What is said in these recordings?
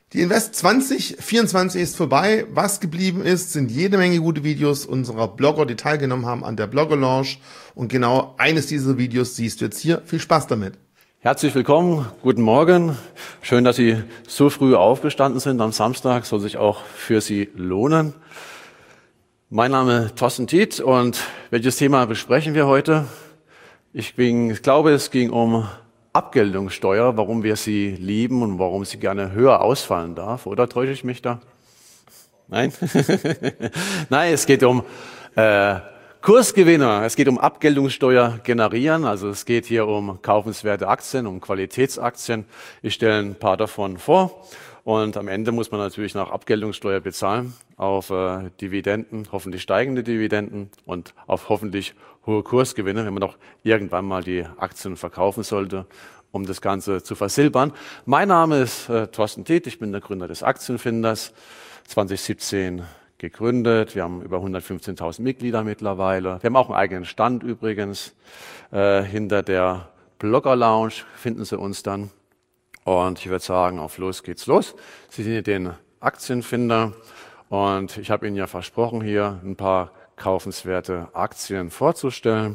Die Invest 2024 ist vorbei. Was geblieben ist, sind jede Menge gute Videos unserer Blogger, die teilgenommen haben an der Blogger Launch. Und genau eines dieser Videos siehst du jetzt hier. Viel Spaß damit. Herzlich willkommen, guten Morgen. Schön, dass Sie so früh aufgestanden sind am Samstag. Soll sich auch für Sie lohnen. Mein Name ist Thorsten Tiet und welches Thema besprechen wir heute? Ich glaube, es ging um Abgeltungssteuer, warum wir sie lieben und warum sie gerne höher ausfallen darf. Oder täusche ich mich da? Nein? Nein, es geht um Kursgewinner. Es geht um Abgeltungssteuer generieren. Also es geht hier um kaufenswerte Aktien, um Qualitätsaktien. Ich stelle ein paar davon vor. Und am Ende muss man natürlich noch Abgeltungssteuer bezahlen auf Dividenden, hoffentlich steigende Dividenden und auf hoffentlich hohe Kursgewinne, wenn man doch irgendwann mal die Aktien verkaufen sollte, um das Ganze zu versilbern. Mein Name ist Thorsten Tiet, ich bin der Gründer des Aktienfinders, 2017 gegründet. Wir haben über 115.000 Mitglieder mittlerweile. Wir haben auch einen eigenen Stand übrigens. Hinter der Blogger Lounge finden Sie uns dann. Und ich würde sagen, auf los geht's los. Sie sind hier den Aktienfinder und ich habe Ihnen ja versprochen, hier ein paar kaufenswerte Aktien vorzustellen.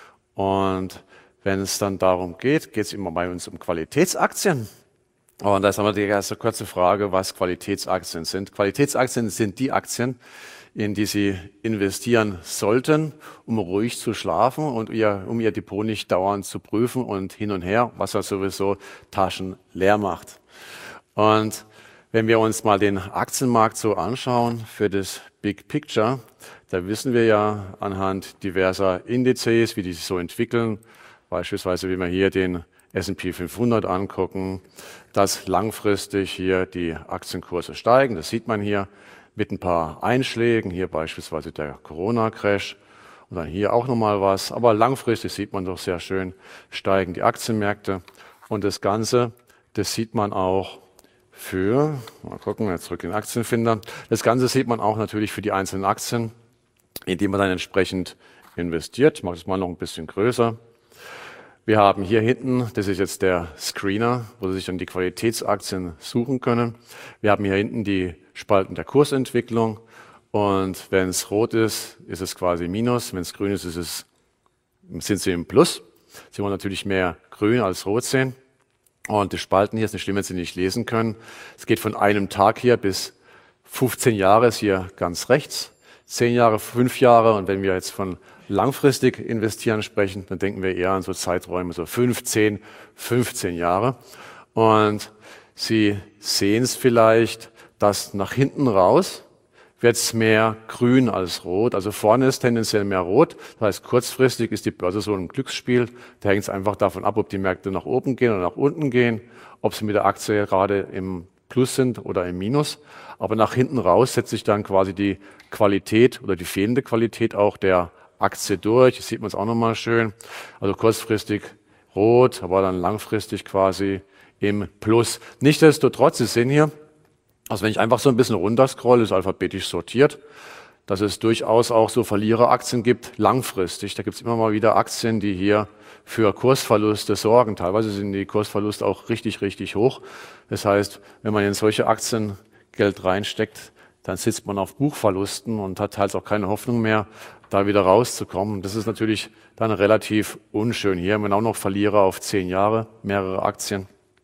Und wenn es dann darum geht, geht es immer bei uns um Qualitätsaktien. Und da ist einmal die erste kurze Frage, was Qualitätsaktien sind. Qualitätsaktien sind die Aktien, in die Sie investieren sollten, um ruhig zu schlafen und um Ihr Depot nicht dauernd zu prüfen und hin und her, was ja sowieso Taschen leer macht. Und wenn wir uns mal den Aktienmarkt so anschauen für das Big Picture, da wissen wir ja anhand diverser Indizes, wie die sich so entwickeln, beispielsweise wenn wir hier den S&P 500 angucken, dass langfristig hier die Aktienkurse steigen. Das sieht man hier mit ein paar Einschlägen, hier beispielsweise der Corona-Crash und dann hier auch nochmal was. Aber langfristig sieht man doch sehr schön, steigen die Aktienmärkte. Und das Ganze, das sieht man auch mal gucken, jetzt zurück in den Aktienfinder. Das Ganze sieht man auch natürlich für die einzelnen Aktien, in die man dann entsprechend investiert. Ich mache das mal noch ein bisschen größer. Wir haben hier hinten, das ist jetzt der Screener, wo Sie sich dann die Qualitätsaktien suchen können. Wir haben hier hinten die Spalten der Kursentwicklung und wenn es rot ist, ist es quasi Minus. Wenn es grün ist, sind Sie im Plus. Sie wollen natürlich mehr grün als rot sehen. Und die Spalten hier, ist nicht schlimm, wenn Sie nicht lesen können. Es geht von einem Tag hier bis 15 Jahre, ist hier ganz rechts. 10 Jahre, 5 Jahre und wenn wir jetzt von langfristig investieren sprechen, dann denken wir eher an so Zeiträume, so 15 Jahre. Und Sie sehen es vielleicht, dass nach hinten raus wird es mehr grün als rot. Also vorne ist tendenziell mehr rot. Das heißt, kurzfristig ist die Börse so ein Glücksspiel. Da hängt es einfach davon ab, ob die Märkte nach oben gehen oder nach unten gehen, ob sie mit der Aktie gerade im Plus sind oder im Minus. Aber nach hinten raus setzt sich dann quasi die Qualität oder die fehlende Qualität auch der Aktie durch. Das sieht man es auch nochmal schön. Also kurzfristig rot, aber dann langfristig quasi im Plus. Nichtsdestotrotz, Sie sehen hier, also wenn ich einfach so ein bisschen runterscrolle, ist alphabetisch sortiert, dass es durchaus auch so Verliereraktien gibt, langfristig. Da gibt es immer mal wieder Aktien, die hier für Kursverluste sorgen. Teilweise sind die Kursverluste auch richtig, richtig hoch. Das heißt, wenn man in solche Aktien Geld reinsteckt, dann sitzt man auf Buchverlusten und hat halt auch keine Hoffnung mehr, da wieder rauszukommen. Das ist natürlich dann relativ unschön. Hier haben wir auch noch Verlierer auf 10 Jahre, mehrere Aktien.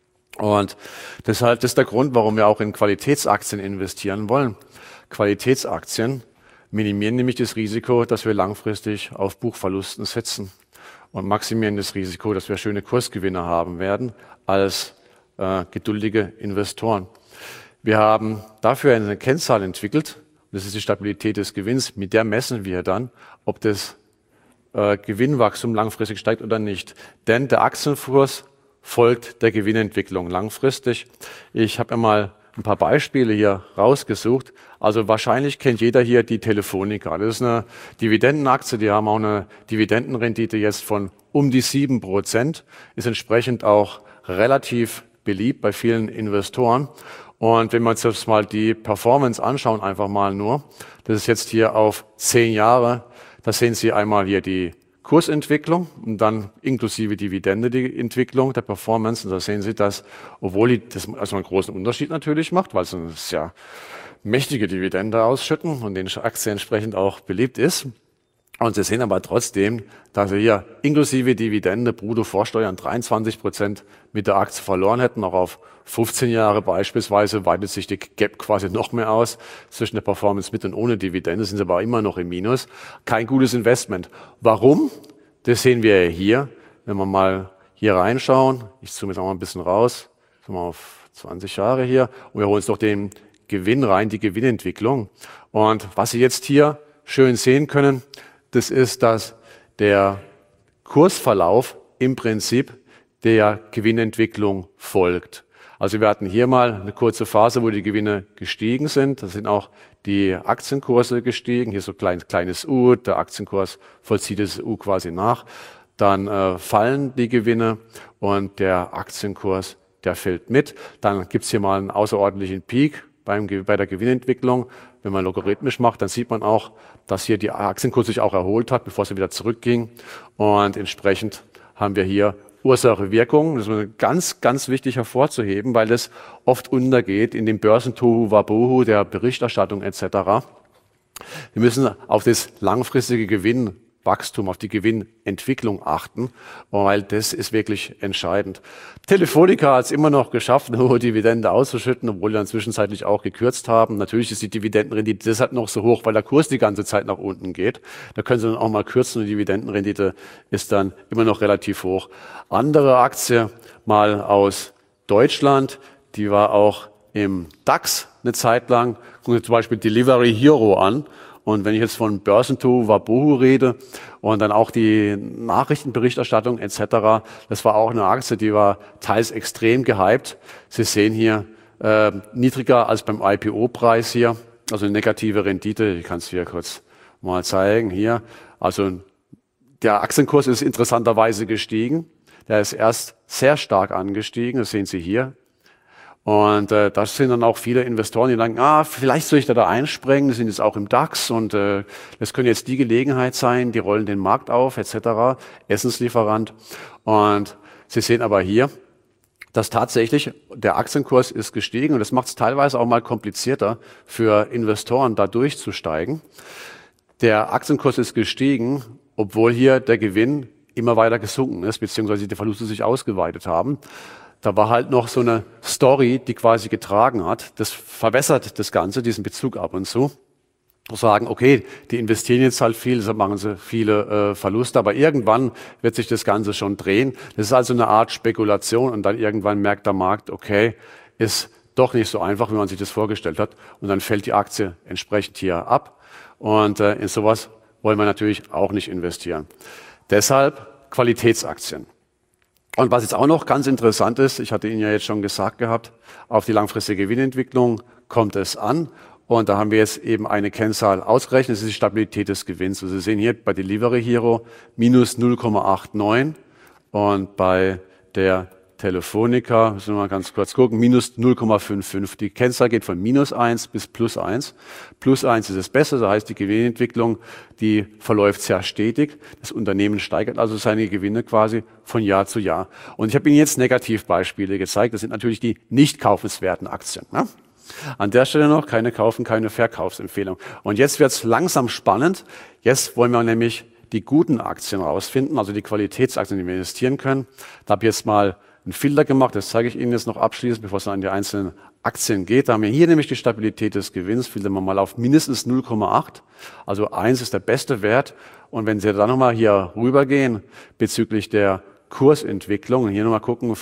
Und deshalb das ist der Grund, warum wir auch in Qualitätsaktien investieren wollen. Qualitätsaktien minimieren nämlich das Risiko, dass wir langfristig auf Buchverlusten sitzen und maximieren das Risiko, dass wir schöne Kursgewinne haben werden als geduldige Investoren. Wir haben dafür eine Kennzahl entwickelt, das ist die Stabilität des Gewinns. Mit der messen wir dann, ob das Gewinnwachstum langfristig steigt oder nicht. Denn der Aktienkurs folgt der Gewinnentwicklung langfristig. Ich habe ja mal ein paar Beispiele hier rausgesucht. Also wahrscheinlich kennt jeder hier die Telefonica. Das ist eine Dividendenaktie, die haben auch eine Dividendenrendite jetzt von um die 7%. Ist entsprechend auch relativ beliebt bei vielen Investoren. Und wenn wir uns jetzt mal die Performance anschauen, einfach mal nur, das ist jetzt hier auf 10 Jahre, da sehen Sie einmal hier die Kursentwicklung und dann inklusive Dividende die Entwicklung der Performance. Und da sehen Sie, dass, obwohl das also einen großen Unterschied natürlich macht, weil es eine sehr mächtige Dividende ausschütten und den Aktie entsprechend auch beliebt ist. Und Sie sehen aber trotzdem, dass wir hier inklusive Dividende brutto vor Steuern 23% mit der Aktie verloren hätten. Auch auf 15 Jahre beispielsweise weitet sich die Gap quasi noch mehr aus. Zwischen der Performance mit und ohne Dividende sind Sie aber immer noch im Minus. Kein gutes Investment. Warum? Das sehen wir hier. Wenn wir mal hier reinschauen, ich zoome jetzt auch mal ein bisschen raus, mal auf 20 Jahre hier, und wir holen uns doch den Gewinn rein, die Gewinnentwicklung. Und was Sie jetzt hier schön sehen können, das ist, dass der Kursverlauf im Prinzip der Gewinnentwicklung folgt. Also wir hatten hier mal eine kurze Phase, wo die Gewinne gestiegen sind. Da sind auch die Aktienkurse gestiegen. Hier so kleines U, der Aktienkurs vollzieht das U quasi nach. Dann fallen die Gewinne und der Aktienkurs, der fällt mit. Dann gibt's hier mal einen außerordentlichen Peak bei der Gewinnentwicklung. Wenn man logarithmisch macht, dann sieht man auch, dass hier die Aktienkurs sich auch erholt hat, bevor sie wieder zurückging. Und entsprechend haben wir hier Ursache-Wirkung. Das ist ganz, ganz wichtig hervorzuheben, weil das oft untergeht in dem Börsentohu-Wabohu der Berichterstattung etc. Wir müssen auf das langfristige Gewinnwachstum, auf die Gewinnentwicklung achten, weil das ist wirklich entscheidend. Telefonica hat es immer noch geschafft, eine hohe Dividende auszuschütten, obwohl wir dann zwischenzeitlich auch gekürzt haben. Natürlich ist die Dividendenrendite deshalb noch so hoch, weil der Kurs die ganze Zeit nach unten geht. Da können Sie dann auch mal kürzen und die Dividendenrendite ist dann immer noch relativ hoch. Andere Aktie mal aus Deutschland, die war auch im DAX eine Zeit lang. Gucken Sie zum Beispiel Delivery Hero an. Und wenn ich jetzt von Börsentohu-Wabohu rede und dann auch die Nachrichtenberichterstattung etc., das war auch eine Aktie, die war teils extrem gehypt. Sie sehen hier niedriger als beim IPO-Preis hier, also eine negative Rendite. Ich kann es hier kurz mal zeigen. Hier, also der Aktienkurs ist interessanterweise gestiegen. Der ist erst sehr stark angestiegen, das sehen Sie hier. Und da sind dann auch viele Investoren, die sagen, vielleicht soll ich da einspringen, die sind jetzt auch im DAX und das könnte jetzt die Gelegenheit sein, die rollen den Markt auf etc., Essenslieferant. Und Sie sehen aber hier, dass tatsächlich der Aktienkurs ist gestiegen und das macht es teilweise auch mal komplizierter für Investoren, da durchzusteigen. Der Aktienkurs ist gestiegen, obwohl hier der Gewinn immer weiter gesunken ist, beziehungsweise die Verluste sich ausgeweitet haben. Da war halt noch so eine Story, die quasi getragen hat. Das verwässert das Ganze, diesen Bezug ab und zu. Sagen, okay, die investieren jetzt halt viel, deshalb machen sie viele Verluste, aber irgendwann wird sich das Ganze schon drehen. Das ist also eine Art Spekulation und dann irgendwann merkt der Markt, okay, ist doch nicht so einfach, wie man sich das vorgestellt hat. Und dann fällt die Aktie entsprechend hier ab. Und in sowas wollen wir natürlich auch nicht investieren. Deshalb Qualitätsaktien. Und was jetzt auch noch ganz interessant ist, ich hatte Ihnen ja jetzt schon gesagt gehabt, auf die langfristige Gewinnentwicklung kommt es an. Und da haben wir jetzt eben eine Kennzahl ausgerechnet, das ist die Stabilität des Gewinns. Also Sie sehen hier bei Delivery Hero minus 0,89 und bei der Telefonica, müssen wir mal ganz kurz gucken, minus 0,55. Die Kennzahl geht von minus 1 bis plus 1. Plus 1 ist das Beste, das heißt die Gewinnentwicklung, die verläuft sehr stetig. Das Unternehmen steigert also seine Gewinne quasi von Jahr zu Jahr. Und ich habe Ihnen jetzt Negativbeispiele gezeigt, das sind natürlich die nicht kaufenswerten Aktien. Ne? An der Stelle noch keine Kaufen, keine Verkaufsempfehlung. Und jetzt wird es langsam spannend. Jetzt wollen wir nämlich die guten Aktien rausfinden, also die Qualitätsaktien, die wir investieren können. Da habe ich jetzt mal einen Filter gemacht, das zeige ich Ihnen jetzt noch abschließend, bevor es an die einzelnen Aktien geht. Da haben wir hier nämlich die Stabilität des Gewinns, filtern wir mal auf mindestens 0,8. Also 1 ist der beste Wert. Und wenn Sie dann nochmal hier rübergehen bezüglich der Kursentwicklung und hier nochmal gucken,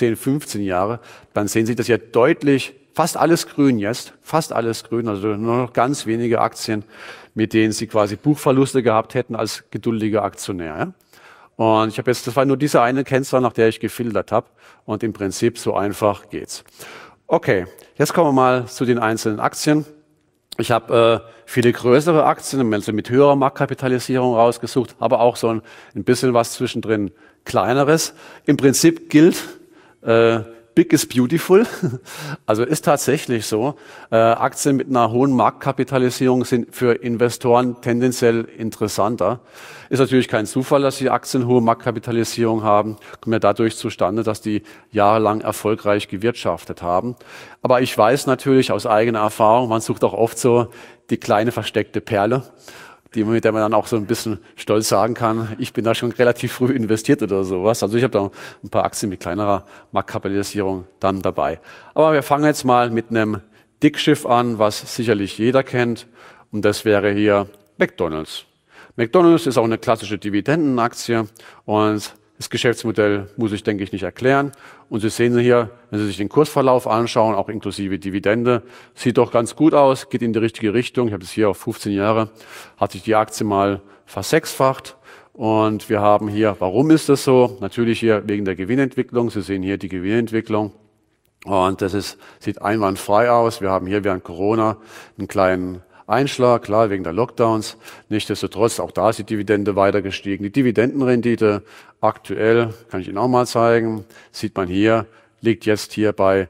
15 Jahre, dann sehen Sie das ja deutlich, fast alles grün jetzt, fast alles grün, also nur noch ganz wenige Aktien, mit denen Sie quasi Buchverluste gehabt hätten als geduldiger Aktionär. Ja? Und ich habe jetzt, das war nur diese eine Kennzahl, nach der ich gefiltert habe. Und im Prinzip so einfach geht's. Okay, jetzt kommen wir mal zu den einzelnen Aktien. Ich habe viele größere Aktien, also mit höherer Marktkapitalisierung rausgesucht, aber auch so ein bisschen was zwischendrin Kleineres. Im Prinzip gilt, Big is beautiful. Also ist tatsächlich so. Aktien mit einer hohen Marktkapitalisierung sind für Investoren tendenziell interessanter. Ist natürlich kein Zufall, dass die Aktien hohe Marktkapitalisierung haben. Kommt ja dadurch zustande, dass die jahrelang erfolgreich gewirtschaftet haben. Aber ich weiß natürlich aus eigener Erfahrung, man sucht auch oft so die kleine versteckte Perle, mit der man dann auch so ein bisschen stolz sagen kann, ich bin da schon relativ früh investiert oder sowas. Also ich habe da ein paar Aktien mit kleinerer Marktkapitalisierung dann dabei. Aber wir fangen jetzt mal mit einem Dickschiff an, was sicherlich jeder kennt. Und das wäre hier McDonald's. McDonald's ist auch eine klassische Dividendenaktie und das Geschäftsmodell muss ich, denke ich, nicht erklären. Und Sie sehen hier, wenn Sie sich den Kursverlauf anschauen, auch inklusive Dividende, sieht doch ganz gut aus, geht in die richtige Richtung. Ich habe es hier auf 15 Jahre, hat sich die Aktie mal versechsfacht. Und wir haben hier, warum ist das so? Natürlich hier wegen der Gewinnentwicklung. Sie sehen hier die Gewinnentwicklung. Und das sieht einwandfrei aus. Wir haben hier während Corona einen kleinen Einschlag, klar, wegen der Lockdowns. Nichtsdestotrotz, auch da ist die Dividende weiter gestiegen. Die Dividendenrendite aktuell, kann ich Ihnen auch mal zeigen, sieht man hier, liegt jetzt hier bei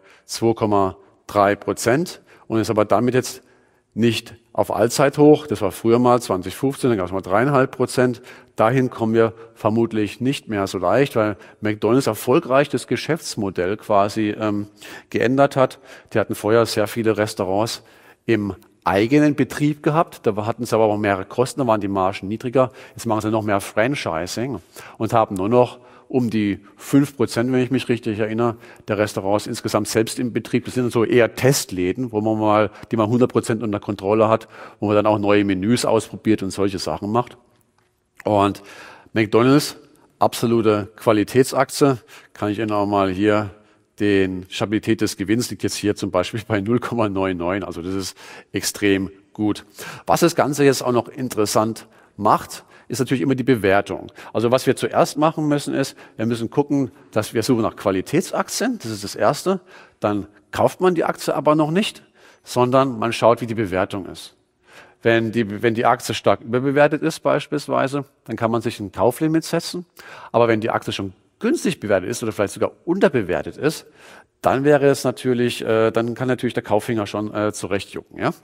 2,3% und ist aber damit jetzt nicht auf Allzeithoch. Das war früher mal 2015, dann gab es mal 3,5%. Dahin kommen wir vermutlich nicht mehr so leicht, weil McDonald's erfolgreich das Geschäftsmodell quasi geändert hat. Die hatten vorher sehr viele Restaurants im eigenen Betrieb gehabt, da hatten sie aber auch mehrere Kosten, da waren die Margen niedriger. Jetzt machen sie noch mehr Franchising und haben nur noch um die 5%, wenn ich mich richtig erinnere, der Restaurants insgesamt selbst im Betrieb. Das sind so eher Testläden, die man 100% unter Kontrolle hat, wo man dann auch neue Menüs ausprobiert und solche Sachen macht. Und McDonald's, absolute Qualitätsaktie, kann ich Ihnen auch mal hier die Stabilität des Gewinns liegt jetzt hier zum Beispiel bei 0,99. Also das ist extrem gut. Was das Ganze jetzt auch noch interessant macht, ist natürlich immer die Bewertung. Also was wir zuerst machen müssen ist, wir müssen gucken, dass wir suchen nach Qualitätsaktien. Das ist das Erste. Dann kauft man die Aktie aber noch nicht, sondern man schaut, wie die Bewertung ist. Wenn die Aktie stark überbewertet ist beispielsweise, dann kann man sich ein Kauflimit setzen. Aber wenn die Aktie schon günstig bewertet ist oder vielleicht sogar unterbewertet ist, dann wäre es natürlich, dann kann natürlich der Kauffinger schon zurechtjucken, ja.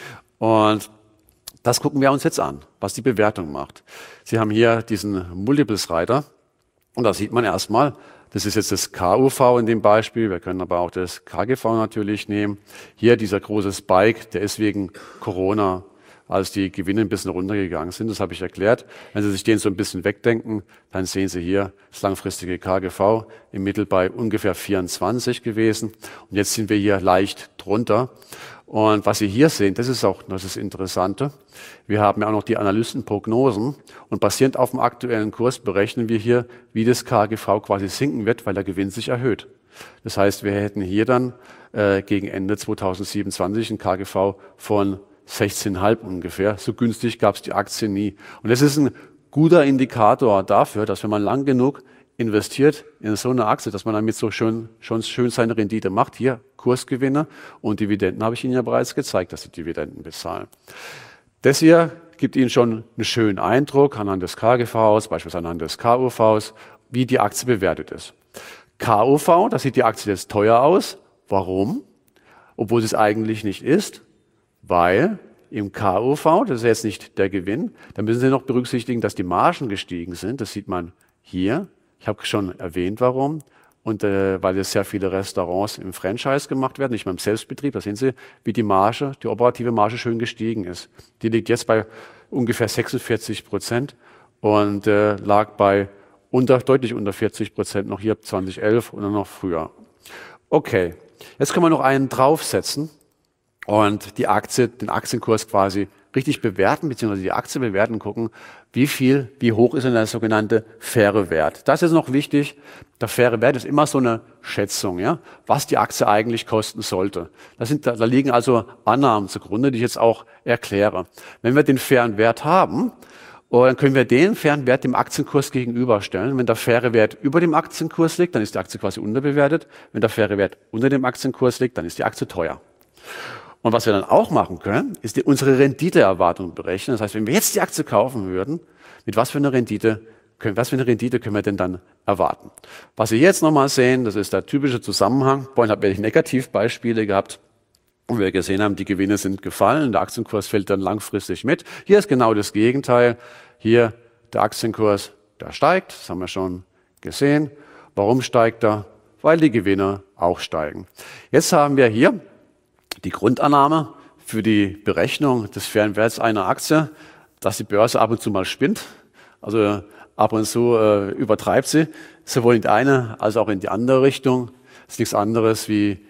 Und das gucken wir uns jetzt an, was die Bewertung macht. Sie haben hier diesen Multiples-Reiter und da sieht man erstmal, das ist jetzt das KUV in dem Beispiel, wir können aber auch das KGV natürlich nehmen. Hier dieser große Spike, der ist wegen Corona, als die Gewinne ein bisschen runtergegangen sind. Das habe ich erklärt. Wenn Sie sich den so ein bisschen wegdenken, dann sehen Sie hier das langfristige KGV im Mittel bei ungefähr 24 gewesen. Und jetzt sind wir hier leicht drunter. Und was Sie hier sehen, das ist das Interessante. Wir haben ja auch noch die Analystenprognosen. Und basierend auf dem aktuellen Kurs berechnen wir hier, wie das KGV quasi sinken wird, weil der Gewinn sich erhöht. Das heißt, wir hätten hier dann gegen Ende 2027 ein KGV von 16,5 ungefähr. So günstig gab es die Aktie nie. Und das ist ein guter Indikator dafür, dass wenn man lang genug investiert in so eine Aktie, dass man damit schon schön seine Rendite macht. Hier Kursgewinne und Dividenden habe ich Ihnen ja bereits gezeigt, dass die Dividenden bezahlen. Das hier gibt Ihnen schon einen schönen Eindruck anhand des KGVs, beispielsweise anhand des KUVs, wie die Aktie bewertet ist. KUV, da sieht die Aktie jetzt teuer aus. Warum? Obwohl es eigentlich nicht ist. Weil im KUV, das ist jetzt nicht der Gewinn, da müssen Sie noch berücksichtigen, dass die Margen gestiegen sind. Das sieht man hier. Ich habe schon erwähnt, warum. Und weil jetzt sehr viele Restaurants im Franchise gemacht werden, nicht mehr im Selbstbetrieb. Da sehen Sie, wie die Marge, die operative Marge schön gestiegen ist. Die liegt jetzt bei ungefähr 46% und lag bei deutlich unter 40% noch hier 2011 oder noch früher. Okay, jetzt können wir noch einen draufsetzen. Und die Aktie, den Aktienkurs quasi richtig bewerten, beziehungsweise die Aktie bewerten und gucken, wie hoch ist denn der sogenannte faire Wert. Das ist noch wichtig. Der faire Wert ist immer so eine Schätzung, ja, was die Aktie eigentlich kosten sollte. Da liegen also Annahmen zugrunde, die ich jetzt auch erkläre. Wenn wir den fairen Wert haben, dann können wir den fairen Wert dem Aktienkurs gegenüberstellen. Wenn der faire Wert über dem Aktienkurs liegt, dann ist die Aktie quasi unterbewertet. Wenn der faire Wert unter dem Aktienkurs liegt, dann ist die Aktie teuer. Und was wir dann auch machen können, ist unsere Renditeerwartung berechnen. Das heißt, wenn wir jetzt die Aktie kaufen würden, mit was für einer Rendite was für eine Rendite können wir denn dann erwarten? Was Sie jetzt nochmal sehen, das ist der typische Zusammenhang. Vorhin haben wir Negativbeispiele gehabt, wo wir gesehen haben, die Gewinne sind gefallen, der Aktienkurs fällt dann langfristig mit. Hier ist genau das Gegenteil. Hier der Aktienkurs, der steigt, das haben wir schon gesehen. Warum steigt er? Weil die Gewinne auch steigen. Jetzt haben wir hier die Grundannahme für die Berechnung des fairen Werts einer Aktie, dass die Börse ab und zu mal spinnt. Also ab und zu übertreibt sie, sowohl in die eine als auch in die andere Richtung. Das ist nichts anderes wie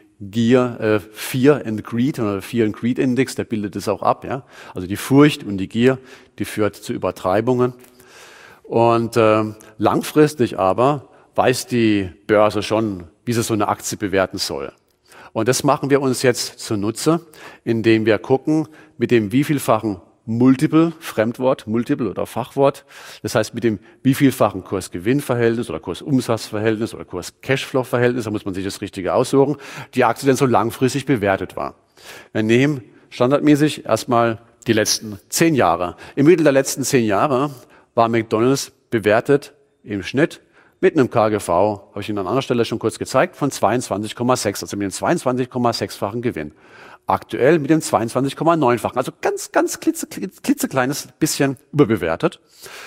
Fear and Greed oder Fear and Greed Index, der bildet das auch ab. Ja? Also die Furcht und die Gier, die führt zu Übertreibungen. Und langfristig aber weiß die Börse schon, wie sie so eine Aktie bewerten soll. Und das machen wir uns jetzt zunutze, indem wir gucken, mit dem wievielfachen Multiple, Fremdwort, Multiple oder Fachwort, das heißt mit dem wievielfachen Kurs-Gewinn-Verhältnis oder Kurs-Umsatz-Verhältnis oder Kurs-Cashflow-Verhältnis, da muss man sich das Richtige aussuchen, die Aktie denn so langfristig bewertet war. Wir nehmen standardmäßig erstmal die letzten 10 Jahre. Im Mittel der letzten 10 Jahre war McDonald's bewertet im Schnitt mit einem KGV, habe ich Ihnen an anderer Stelle schon kurz gezeigt, von 22,6, also mit dem 22,6-fachen Gewinn. Aktuell mit dem 22,9-fachen, also ganz klitzekleines bisschen überbewertet.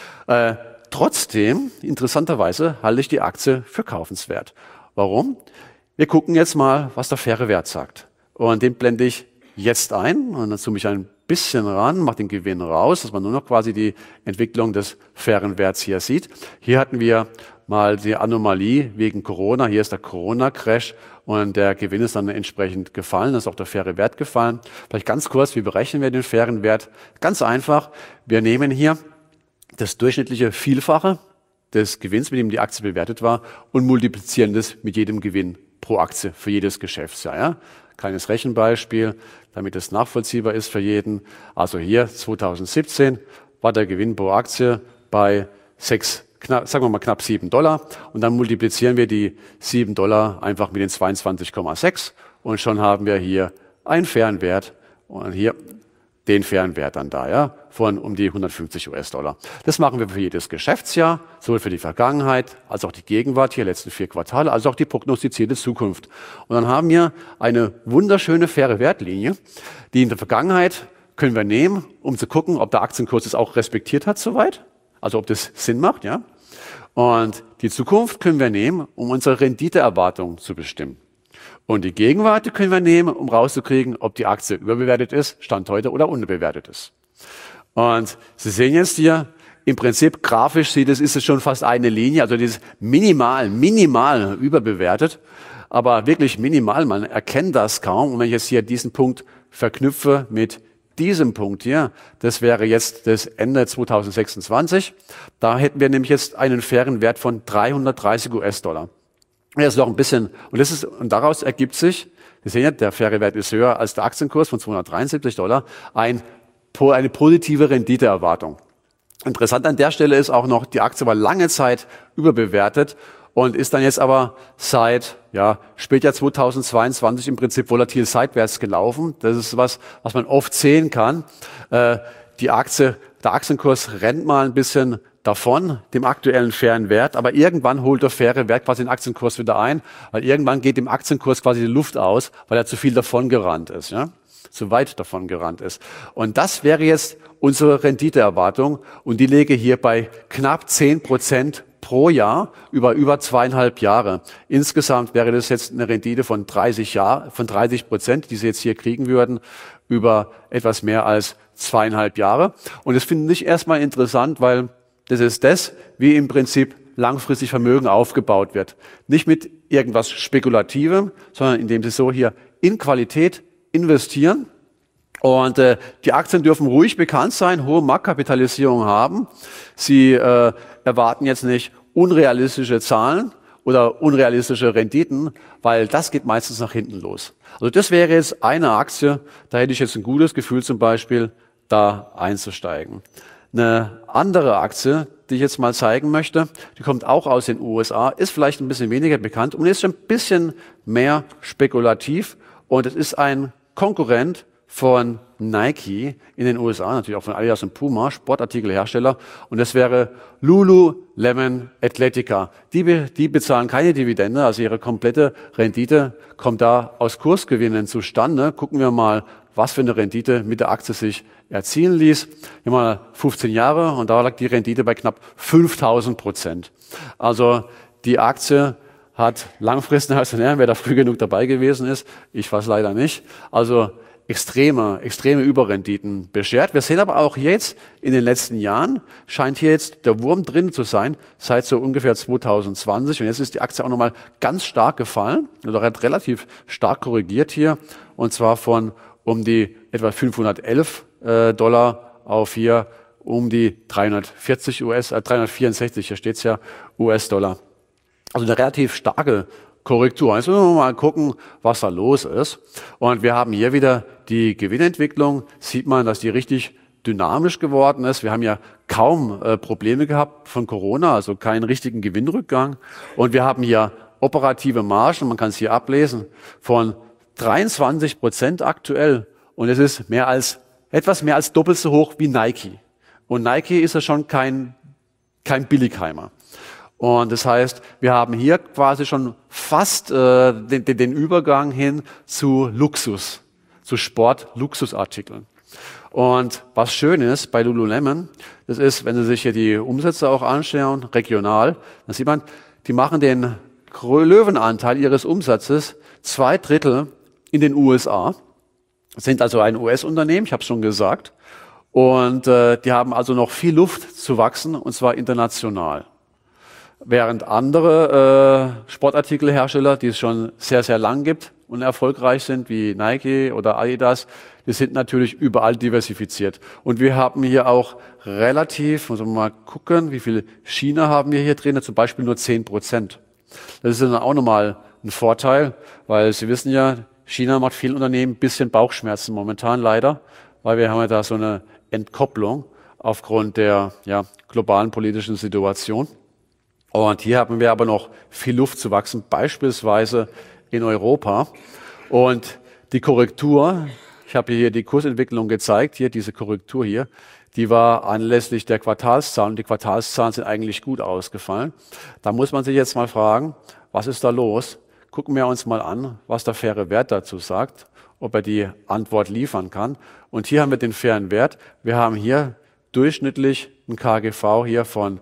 Trotzdem, interessanterweise, halte ich die Aktie für kaufenswert. Warum? Wir gucken jetzt mal, was der faire Wert sagt. Und den blende ich jetzt ein und dann zoome ich ein bisschen ran, mache den Gewinn raus, dass man nur noch quasi die Entwicklung des fairen Werts hier sieht. Hier hatten wir mal die Anomalie wegen Corona. Hier ist der Corona-Crash und der Gewinn ist dann entsprechend gefallen. Da ist auch der faire Wert gefallen. Vielleicht ganz kurz, wie berechnen wir den fairen Wert? Ganz einfach. Wir nehmen hier das durchschnittliche Vielfache des Gewinns, mit dem die Aktie bewertet war, und multiplizieren das mit jedem Gewinn pro Aktie für jedes Geschäftsjahr. Ja? Kleines Rechenbeispiel, damit es nachvollziehbar ist für jeden. Also hier 2017 war der Gewinn pro Aktie bei sagen wir mal knapp $7. Und dann multiplizieren wir die $7 einfach mit den 22,6 und schon haben wir hier einen fairen Wert und hier den fairen Wert dann da, ja, von um die 150 US-Dollar. Das machen wir für jedes Geschäftsjahr, sowohl für die Vergangenheit als auch die Gegenwart, hier letzten 4 Quartale, als auch die prognostizierte Zukunft. Und dann haben wir eine wunderschöne faire Wertlinie, die in der Vergangenheit können wir nehmen, um zu gucken, ob der Aktienkurs es auch respektiert hat soweit, also ob das Sinn macht, ja. Und die Zukunft können wir nehmen, um unsere Renditeerwartung zu bestimmen. Und die Gegenwart können wir nehmen, um rauszukriegen, ob die Aktie überbewertet ist, Stand heute, oder unterbewertet ist. Und Sie sehen jetzt hier, im Prinzip grafisch ist es schon fast eine Linie, also die ist minimal überbewertet, aber wirklich minimal, man erkennt das kaum. Und wenn ich jetzt hier diesen Punkt verknüpfe mit diesem Punkt hier, das wäre jetzt das Ende 2026, da hätten wir nämlich jetzt einen fairen Wert von 330 US-Dollar. Das ist noch ein bisschen, und daraus ergibt sich, Sie sehen ja, der faire Wert ist höher als der Aktienkurs von $273, eine positive Renditeerwartung. Interessant an der Stelle ist auch noch, die Aktie war lange Zeit überbewertet und ist dann jetzt aber seit später 2022 im Prinzip volatil seitwärts gelaufen. Das ist was man oft sehen kann. Der Aktienkurs rennt mal ein bisschen davon, dem aktuellen fairen Wert, aber irgendwann holt der faire Wert quasi den Aktienkurs wieder ein, weil irgendwann geht dem Aktienkurs quasi die Luft aus, weil er zu viel davon gerannt ist, ja? Zu weit davon gerannt ist. Und das wäre jetzt unsere Renditeerwartung und die liege hier bei knapp 10% pro Jahr über 2,5 Jahre. Insgesamt wäre das jetzt eine Rendite von 30%, die Sie jetzt hier kriegen würden, über etwas mehr als 2,5 Jahre. Und das finde ich erstmal interessant, weil das ist das, wie im Prinzip langfristig Vermögen aufgebaut wird. Nicht mit irgendwas Spekulativem, sondern indem Sie so hier in Qualität investieren. Und die Aktien dürfen ruhig bekannt sein, hohe Marktkapitalisierung haben. Sie erwarten jetzt nicht unrealistische Zahlen oder unrealistische Renditen, weil das geht meistens nach hinten los. Also das wäre jetzt eine Aktie, da hätte ich jetzt ein gutes Gefühl zum Beispiel, da einzusteigen. Eine andere Aktie, die ich jetzt mal zeigen möchte, die kommt auch aus den USA, ist vielleicht ein bisschen weniger bekannt und ist schon ein bisschen mehr spekulativ und es ist ein Konkurrent von Nike in den USA, natürlich auch von Adidas und Puma, Sportartikelhersteller. Und das wäre Lululemon Athletica. Die bezahlen keine Dividende, also ihre komplette Rendite kommt da aus Kursgewinnen zustande. Gucken wir mal, was für eine Rendite mit der Aktie sich erzielen ließ. Hier mal 15 Jahre und da lag die Rendite bei knapp 5.000%. Also die Aktie hat langfristig Aktionären, wer da früh genug dabei gewesen ist. Ich weiß leider nicht. Also extreme Überrenditen beschert. Wir sehen aber auch jetzt in den letzten Jahren, scheint hier jetzt der Wurm drin zu sein, seit so ungefähr 2020. Und jetzt ist die Aktie auch nochmal ganz stark gefallen, oder hat relativ stark korrigiert hier, und zwar von um die etwa 511 Dollar auf hier um die 364, hier steht's ja, US-Dollar. Also eine relativ starke Korrektur. Jetzt müssen wir mal gucken, was da los ist. Und wir haben hier wieder die Gewinnentwicklung. Sieht man, dass die richtig dynamisch geworden ist. Wir haben ja kaum Probleme gehabt von Corona, also keinen richtigen Gewinnrückgang. Und wir haben hier operative Margen, man kann es hier ablesen, von 23% aktuell. Und es ist etwas mehr als doppelt so hoch wie Nike. Und Nike ist ja schon kein Billigheimer. Und das heißt, wir haben hier quasi schon fast den Übergang hin zu Luxus, zu Sport-Luxusartikeln. Und was schön ist bei Lululemon, das ist, wenn Sie sich hier die Umsätze auch anschauen, regional, dann sieht man, die machen den Löwenanteil ihres Umsatzes 2/3 in den USA, sind also ein US-Unternehmen, ich habe es schon gesagt, und die haben also noch viel Luft zu wachsen, und zwar international. Während andere Sportartikelhersteller, die es schon sehr, sehr lang gibt und erfolgreich sind, wie Nike oder Adidas, die sind natürlich überall diversifiziert. Und wir haben hier auch relativ, muss man mal gucken, wie viel China haben wir hier drin, zum Beispiel nur 10%. Das ist dann auch nochmal ein Vorteil, weil Sie wissen ja, China macht vielen Unternehmen ein bisschen Bauchschmerzen momentan leider, weil wir haben ja da so eine Entkopplung aufgrund der globalen politischen Situation. Und hier haben wir aber noch viel Luft zu wachsen, beispielsweise in Europa. Und die Korrektur, ich habe hier die Kursentwicklung gezeigt, hier diese Korrektur hier, die war anlässlich der Quartalszahlen. Die Quartalszahlen sind eigentlich gut ausgefallen. Da muss man sich jetzt mal fragen, was ist da los? Gucken wir uns mal an, was der faire Wert dazu sagt, ob er die Antwort liefern kann. Und hier haben wir den fairen Wert. Wir haben hier durchschnittlich ein KGV hier von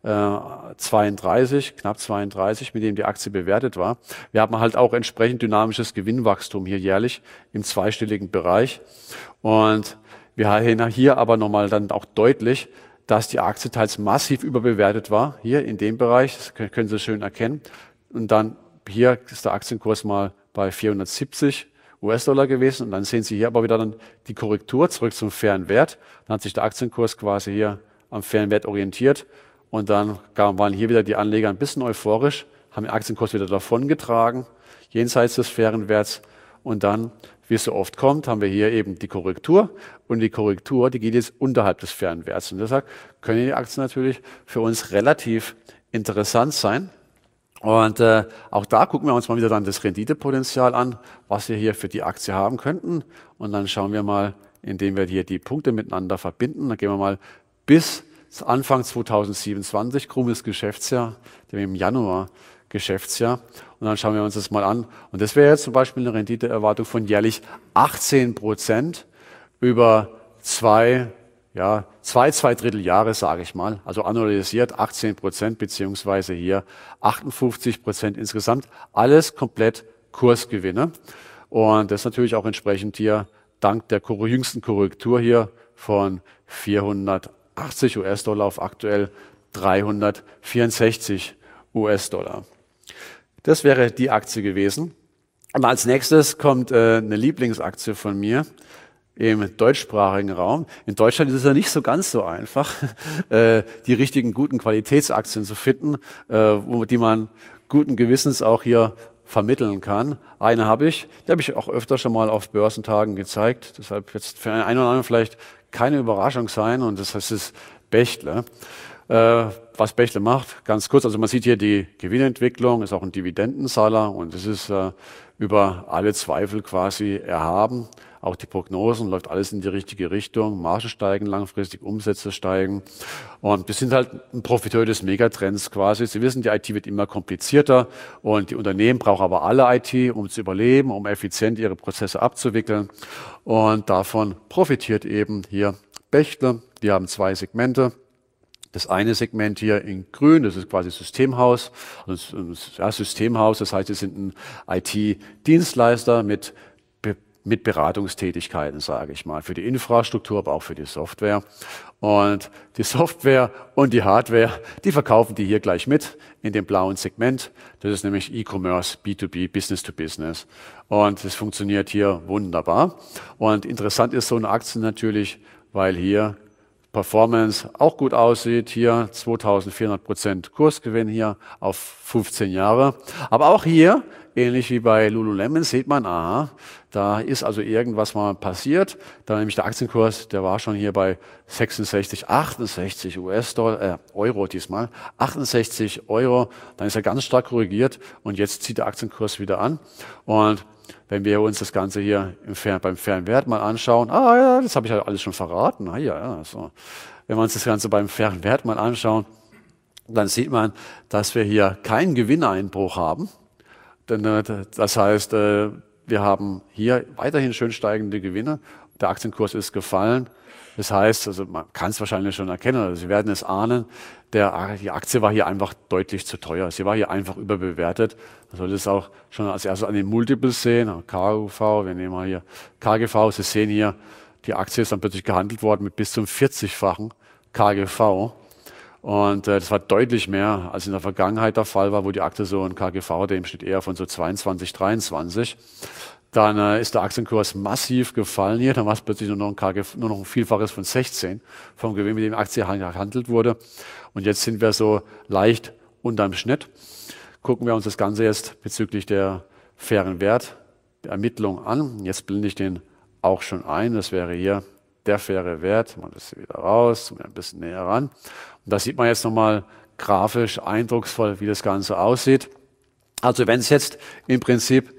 32, knapp 32, mit dem die Aktie bewertet war. Wir haben halt auch entsprechend dynamisches Gewinnwachstum hier jährlich im zweistelligen Bereich. Und wir haben hier aber nochmal dann auch deutlich, dass die Aktie teils massiv überbewertet war, hier in dem Bereich, das können Sie schön erkennen. Und dann hier ist der Aktienkurs mal bei 470 US-Dollar gewesen. Und dann sehen Sie hier aber wieder dann die Korrektur zurück zum fairen Wert. Dann hat sich der Aktienkurs quasi hier am fairen Wert orientiert. Und dann waren hier wieder die Anleger ein bisschen euphorisch, haben den Aktienkurs wieder davongetragen, jenseits des fairen Werts. Und dann, wie es so oft kommt, haben wir hier eben die Korrektur. Und die Korrektur, die geht jetzt unterhalb des fairen Werts. Und deshalb können die Aktien natürlich für uns relativ interessant sein. Und auch da gucken wir uns mal wieder dann das Renditepotenzial an, was wir hier für die Aktie haben könnten. Und dann schauen wir mal, indem wir hier die Punkte miteinander verbinden. Dann gehen wir mal bis Anfang 2027, krummes Geschäftsjahr, im Januar Geschäftsjahr. Und dann schauen wir uns das mal an. Und das wäre jetzt zum Beispiel eine Renditeerwartung von jährlich 18% über zwei Dritteljahre, sage ich mal. Also annualisiert 18%, beziehungsweise hier 58% insgesamt. Alles komplett Kursgewinne. Und das natürlich auch entsprechend hier dank der jüngsten Korrektur hier von 480 US-Dollar auf aktuell 364 US-Dollar. Das wäre die Aktie gewesen. Und als nächstes kommt eine Lieblingsaktie von mir im deutschsprachigen Raum. In Deutschland ist es ja nicht so ganz so einfach, die richtigen guten Qualitätsaktien zu finden, die man guten Gewissens auch hier vermitteln kann. Eine habe ich, die habe ich auch öfter schon mal auf Börsentagen gezeigt. Deshalb wird es für einen oder anderen vielleicht keine Überraschung sein. Und das heißt, es ist Bechtle. Was Bechtle macht, ganz kurz, also man sieht hier die Gewinnentwicklung, ist auch ein Dividendenzahler und es ist über alle Zweifel quasi erhaben. auch die Prognosen, läuft alles in die richtige Richtung. Margen steigen langfristig, Umsätze steigen. Und wir sind halt ein Profiteur des Megatrends quasi. Sie wissen, die IT wird immer komplizierter und die Unternehmen brauchen aber alle IT, um zu überleben, um effizient ihre Prozesse abzuwickeln. Und davon profitiert eben hier Bechtle. Die haben zwei Segmente. Das eine Segment hier in grün, das ist quasi Systemhaus. Ja, Systemhaus, das heißt, sie sind ein IT-Dienstleister mit Beratungstätigkeiten, sage ich mal, für die Infrastruktur, aber auch für die Software. Und die Software und die Hardware, die verkaufen die hier gleich mit in dem blauen Segment. Das ist nämlich E-Commerce, B2B, Business to Business. Und das funktioniert hier wunderbar. Und interessant ist so eine Aktie natürlich, weil hier Performance auch gut aussieht. Hier 2400% Kursgewinn hier auf 15 Jahre. Aber auch hier, ähnlich wie bei Lululemon, sieht man, aha, da ist also irgendwas mal passiert. Da nämlich der Aktienkurs, der war schon hier bei 66, 68 Euro diesmal. 68 Euro, dann ist er ganz stark korrigiert und jetzt zieht der Aktienkurs wieder an. Und wenn wir uns das Ganze hier beim fairen Wert mal anschauen, ja, das habe ich ja alles schon verraten. So. Wenn wir uns das Ganze beim fairen Wert mal anschauen, dann sieht man, dass wir hier keinen Gewinneinbruch haben. Denn, das heißt, wir haben hier weiterhin schön steigende Gewinne. Der Aktienkurs ist gefallen. Das heißt, also man kann es wahrscheinlich schon erkennen, also Sie werden es ahnen, die Aktie war hier einfach deutlich zu teuer. Sie war hier einfach überbewertet. Man sollte es auch schon als erstes an den Multiples sehen. KUV, wir nehmen mal hier KGV. Sie sehen hier, die Aktie ist dann plötzlich gehandelt worden mit bis zum 40-fachen KGV. Und das war deutlich mehr, als in der Vergangenheit der Fall war, wo die Aktie so ein KGV hatte im Schnitt eher von so 22, 23. Dann ist der Aktienkurs massiv gefallen hier. Dann war es plötzlich nur noch ein Vielfaches von 16 vom Gewinn, mit dem die Aktie gehandelt wurde. Und jetzt sind wir so leicht unterm Schnitt. Gucken wir uns das Ganze jetzt bezüglich der fairen Wertermittlung an. Jetzt blende ich den auch schon ein. Das wäre hier der faire Wert. Mal das wieder raus, ein bisschen näher ran. Und da sieht man jetzt nochmal grafisch eindrucksvoll, wie das Ganze aussieht. Also wenn es jetzt im Prinzip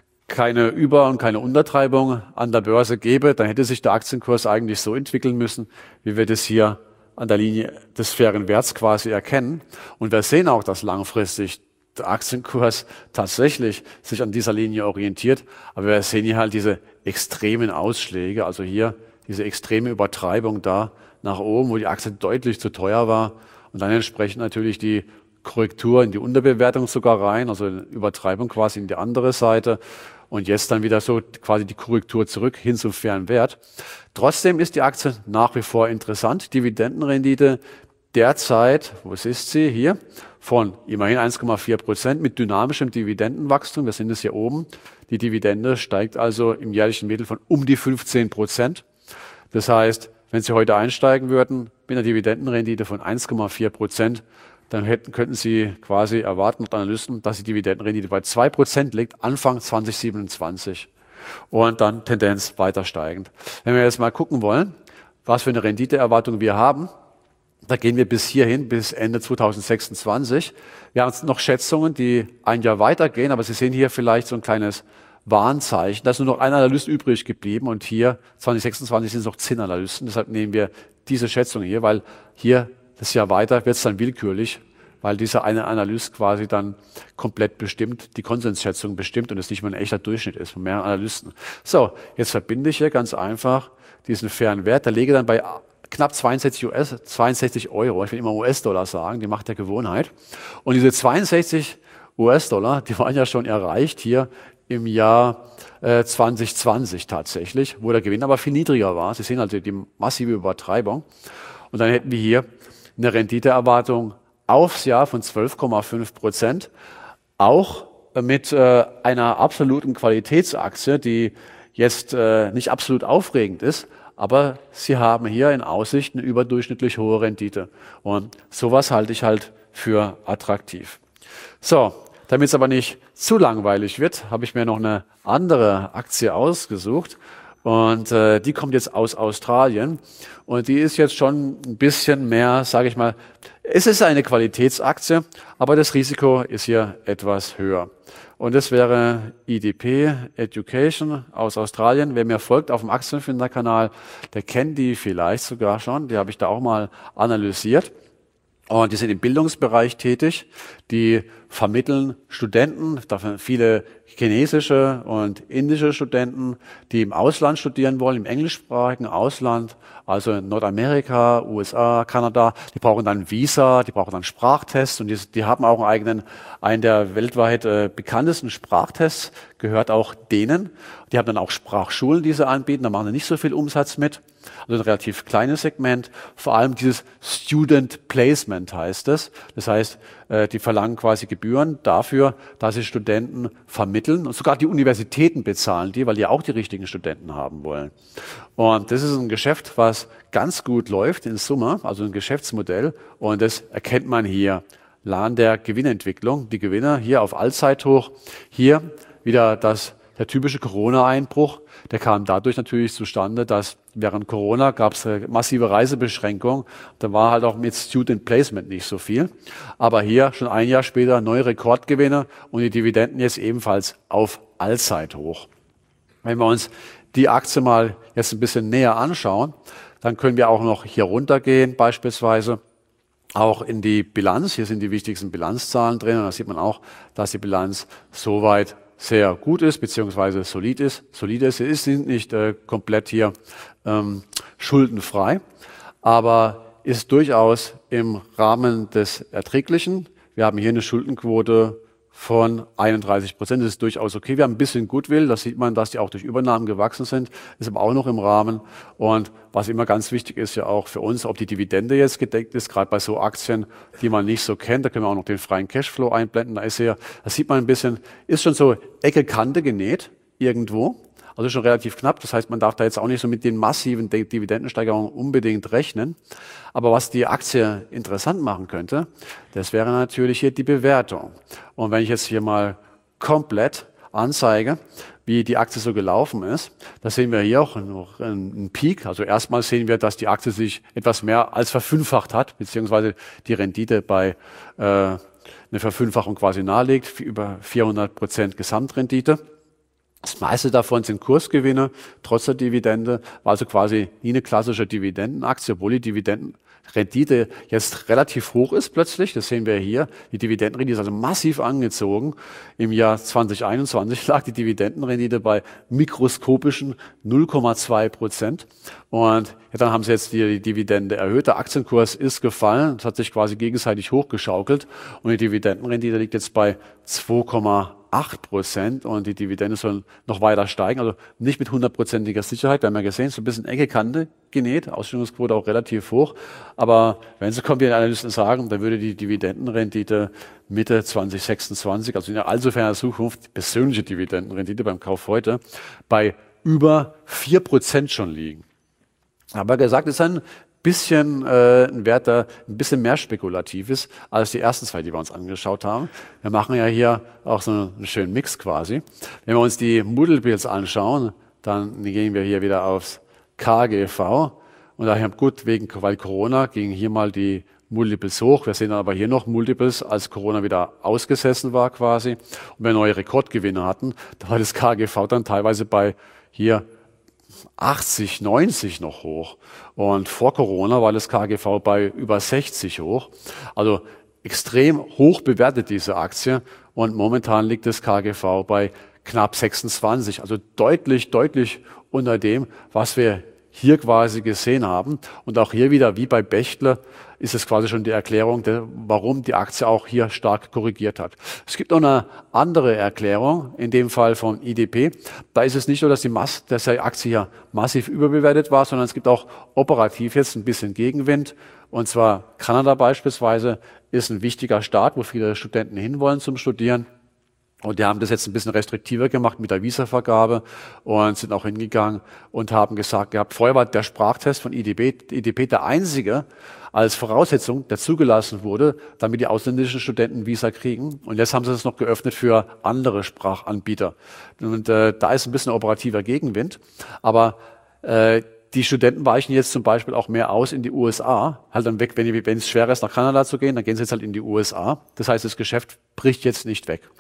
keine Über- und keine Untertreibung an der Börse gäbe, dann hätte sich der Aktienkurs eigentlich so entwickeln müssen, wie wir das hier an der Linie des fairen Werts quasi erkennen. Und wir sehen auch, dass langfristig der Aktienkurs tatsächlich sich an dieser Linie orientiert. Aber wir sehen hier halt diese extremen Ausschläge, also hier diese extreme Übertreibung da nach oben, wo die Aktie deutlich zu teuer war. Und dann entsprechend natürlich die Korrektur in die Unterbewertung sogar rein, also Übertreibung quasi in die andere Seite. Und jetzt dann wieder so quasi die Korrektur zurück hin zum fairen Wert. Trotzdem ist die Aktie nach wie vor interessant. Dividendenrendite derzeit, wo ist sie? Hier, von immerhin 1,4% mit dynamischem Dividendenwachstum. Wir sind es hier oben. Die Dividende steigt also im jährlichen Mittel von um die 15%. Das heißt, wenn Sie heute einsteigen würden mit einer Dividendenrendite von 1,4%, dann könnten Sie quasi erwarten mit Analysten, dass die Dividendenrendite bei 2% liegt, Anfang 2027 und dann Tendenz weiter steigend. Wenn wir jetzt mal gucken wollen, was für eine Renditeerwartung wir haben, da gehen wir bis hierhin, bis Ende 2026. Wir haben noch Schätzungen, die ein Jahr weitergehen, aber Sie sehen hier vielleicht so ein kleines Warnzeichen. Da ist nur noch ein Analyst übrig geblieben und hier 2026 sind es noch 10 Analysten. Deshalb nehmen wir diese Schätzung hier, weil hier das Jahr weiter wird es dann willkürlich, weil dieser eine Analyst quasi dann komplett bestimmt, die Konsensschätzung bestimmt und es nicht mehr ein echter Durchschnitt ist von mehreren Analysten. So, jetzt verbinde ich hier ganz einfach diesen fairen Wert. Der liege dann bei knapp 62 Euro. Ich will immer US-Dollar sagen, die Macht der Gewohnheit. Und diese 62 US-Dollar, die waren ja schon erreicht hier im Jahr 2020 tatsächlich, wo der Gewinn aber viel niedriger war. Sie sehen also die massive Übertreibung. Und dann hätten wir hier eine Renditeerwartung aufs Jahr von 12,5%, auch mit einer absoluten Qualitätsaktie, die jetzt nicht absolut aufregend ist, aber Sie haben hier in Aussicht eine überdurchschnittlich hohe Rendite. Und sowas halte ich halt für attraktiv. So, damit es aber nicht zu langweilig wird, habe ich mir noch eine andere Aktie ausgesucht. Und die kommt jetzt aus Australien und die ist jetzt schon ein bisschen mehr, sage ich mal, es ist eine Qualitätsaktie, aber das Risiko ist hier etwas höher. Und das wäre IDP Education aus Australien. Wer mir folgt auf dem Aktienfinder-Kanal, der kennt die vielleicht sogar schon. Die habe ich da auch mal analysiert. Und die sind im Bildungsbereich tätig. Die vermitteln Studenten, davon viele chinesische und indische Studenten, die im Ausland studieren wollen, im englischsprachigen Ausland, also in Nordamerika, USA, Kanada. Die brauchen dann Visa, die brauchen dann Sprachtests und die haben auch einen der weltweit bekanntesten Sprachtests, gehört auch denen. Die haben dann auch Sprachschulen, die sie anbieten, da machen sie nicht so viel Umsatz mit. Also ein relativ kleines Segment, vor allem dieses Student Placement heißt es. Das heißt, die verlangen quasi Gebühren dafür, dass sie Studenten vermitteln und sogar die Universitäten bezahlen die, weil die auch die richtigen Studenten haben wollen. Und das ist ein Geschäft, was ganz gut läuft in Summe, also ein Geschäftsmodell und das erkennt man hier an der Gewinnentwicklung. Die Gewinne hier auf Allzeithoch, hier wieder der typische Corona-Einbruch, der kam dadurch natürlich zustande, dass während Corona gab es massive Reisebeschränkungen. Da war halt auch mit Student Placement nicht so viel. Aber hier schon ein Jahr später neue Rekordgewinne und die Dividenden jetzt ebenfalls auf Allzeithoch. Wenn wir uns die Aktie mal jetzt ein bisschen näher anschauen, dann können wir auch noch hier runtergehen, beispielsweise auch in die Bilanz. Hier sind die wichtigsten Bilanzzahlen drin und da sieht man auch, dass die Bilanz soweit sehr gut ist, beziehungsweise solide ist. Sie sind nicht komplett hier schuldenfrei, aber ist durchaus im Rahmen des Erträglichen. Wir haben hier eine Schuldenquote von 31%. Das ist durchaus okay. Wir haben ein bisschen Goodwill. Da sieht man, dass die auch durch Übernahmen gewachsen sind. Ist aber auch noch im Rahmen. Und was immer ganz wichtig ist ja auch für uns, ob die Dividende jetzt gedeckt ist, gerade bei so Aktien, die man nicht so kennt. Da können wir auch noch den freien Cashflow einblenden. Da sieht man ein bisschen, ist schon so Ecke Kante genäht irgendwo. Also schon relativ knapp. Das heißt, man darf da jetzt auch nicht so mit den massiven Dividendensteigerungen unbedingt rechnen. Aber was die Aktie interessant machen könnte, das wäre natürlich hier die Bewertung. Und wenn ich jetzt hier mal komplett anzeige, wie die Aktie so gelaufen ist, da sehen wir hier auch noch einen Peak. Also erstmal sehen wir, dass die Aktie sich etwas mehr als verfünffacht hat, beziehungsweise die Rendite bei eine Verfünffachung quasi nahelegt, über 400% Gesamtrendite. Das meiste davon sind Kursgewinne, trotz der Dividende, war also quasi nie eine klassische Dividendenaktie, obwohl die Dividendenrendite jetzt relativ hoch ist plötzlich. Das sehen wir hier. Die Dividendenrendite ist also massiv angezogen. Im Jahr 2021 lag die Dividendenrendite bei mikroskopischen 0,2%. Und ja, dann haben sie jetzt die Dividende erhöht. Der Aktienkurs ist gefallen. Es hat sich quasi gegenseitig hochgeschaukelt. Und die Dividendenrendite liegt jetzt bei 2,8% und die Dividende soll noch weiter steigen, also nicht mit 100%iger Sicherheit. Wir haben ja gesehen, so ein bisschen Ecke Kante genäht, Ausschüttungsquote auch relativ hoch. Aber wenn Sie kommen, wie die Analysten sagen, dann würde die Dividendenrendite Mitte 2026, also in allzu ferner Zukunft, die persönliche Dividendenrendite beim Kauf heute, bei über 4% schon liegen. Aber gesagt, es ist ein bisschen ein Wert, der ein bisschen mehr spekulativ ist als die ersten zwei, die wir uns angeschaut haben. Wir machen ja hier auch so einen schönen Mix quasi. Wenn wir uns die Multiples anschauen, dann gehen wir hier wieder aufs KGV und daher gut, weil Corona gingen hier mal die Multiples hoch. Wir sehen aber hier noch Multiples, als Corona wieder ausgesessen war quasi und wir neue Rekordgewinne hatten. Da war das KGV dann teilweise bei hier 80, 90 noch hoch. Und vor Corona war das KGV bei über 60 hoch. Also extrem hoch bewertet diese Aktie. Und momentan liegt das KGV bei knapp 26. Also deutlich unter dem, was wir hier quasi gesehen haben. Und auch hier wieder, wie bei Bechtle, ist es quasi schon die Erklärung, warum die Aktie auch hier stark korrigiert hat. Es gibt noch eine andere Erklärung, in dem Fall von IDP. Da ist es nicht so, dass die Aktie hier massiv überbewertet war, sondern es gibt auch operativ jetzt ein bisschen Gegenwind. Und zwar Kanada beispielsweise ist ein wichtiger Staat, wo viele Studenten hinwollen zum Studieren. Und die haben das jetzt ein bisschen restriktiver gemacht mit der Visavergabe und sind auch hingegangen und haben gesagt gehabt, vorher war der Sprachtest von IDP der einzige als Voraussetzung, der zugelassen wurde, damit die ausländischen Studenten Visa kriegen. Und jetzt haben sie das noch geöffnet für andere Sprachanbieter. Und da ist ein bisschen operativer Gegenwind. Aber die Studenten weichen jetzt zum Beispiel auch mehr aus in die USA, halt dann weg, wenn es schwer ist, nach Kanada zu gehen, dann gehen sie jetzt halt in die USA. Das heißt, das Geschäft bricht jetzt nicht weg.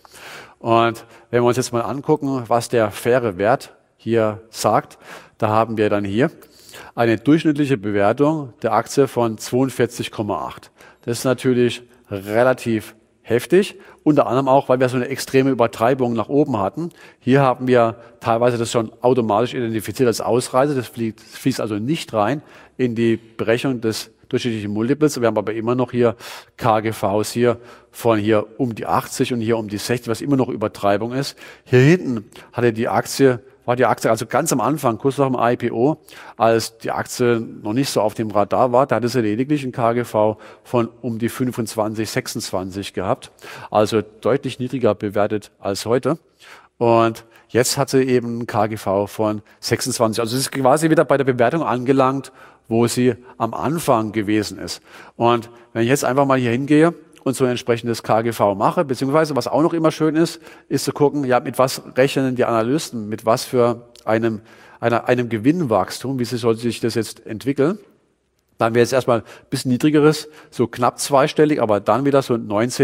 Und wenn wir uns jetzt mal angucken, was der faire Wert hier sagt, da haben wir dann hier eine durchschnittliche Bewertung der Aktie von 42,8. Das ist natürlich relativ heftig, unter anderem auch, weil wir so eine extreme Übertreibung nach oben hatten. Hier haben wir teilweise das schon automatisch identifiziert als Ausreise, das fließt also nicht rein in die Berechnung des durchschnittlichen Multiples. Wir haben aber immer noch hier KGVs hier von hier um die 80 und hier um die 60, was immer noch Übertreibung ist. Hier hinten war die Aktie also ganz am Anfang, kurz nach dem IPO, als die Aktie noch nicht so auf dem Radar war, da hatte sie lediglich ein KGV von um die 25, 26 gehabt. Also deutlich niedriger bewertet als heute. Und jetzt hat sie eben ein KGV von 26. Also es ist quasi wieder bei der Bewertung angelangt, wo sie am Anfang gewesen ist. Und wenn ich jetzt einfach mal hier hingehe und so ein entsprechendes KGV mache, beziehungsweise was auch noch immer schön ist zu gucken, ja, mit was rechnen die Analysten, mit was für einem Gewinnwachstum, soll sich das jetzt entwickeln. Dann wäre jetzt erstmal ein bisschen niedrigeres, so knapp zweistellig, aber dann wieder so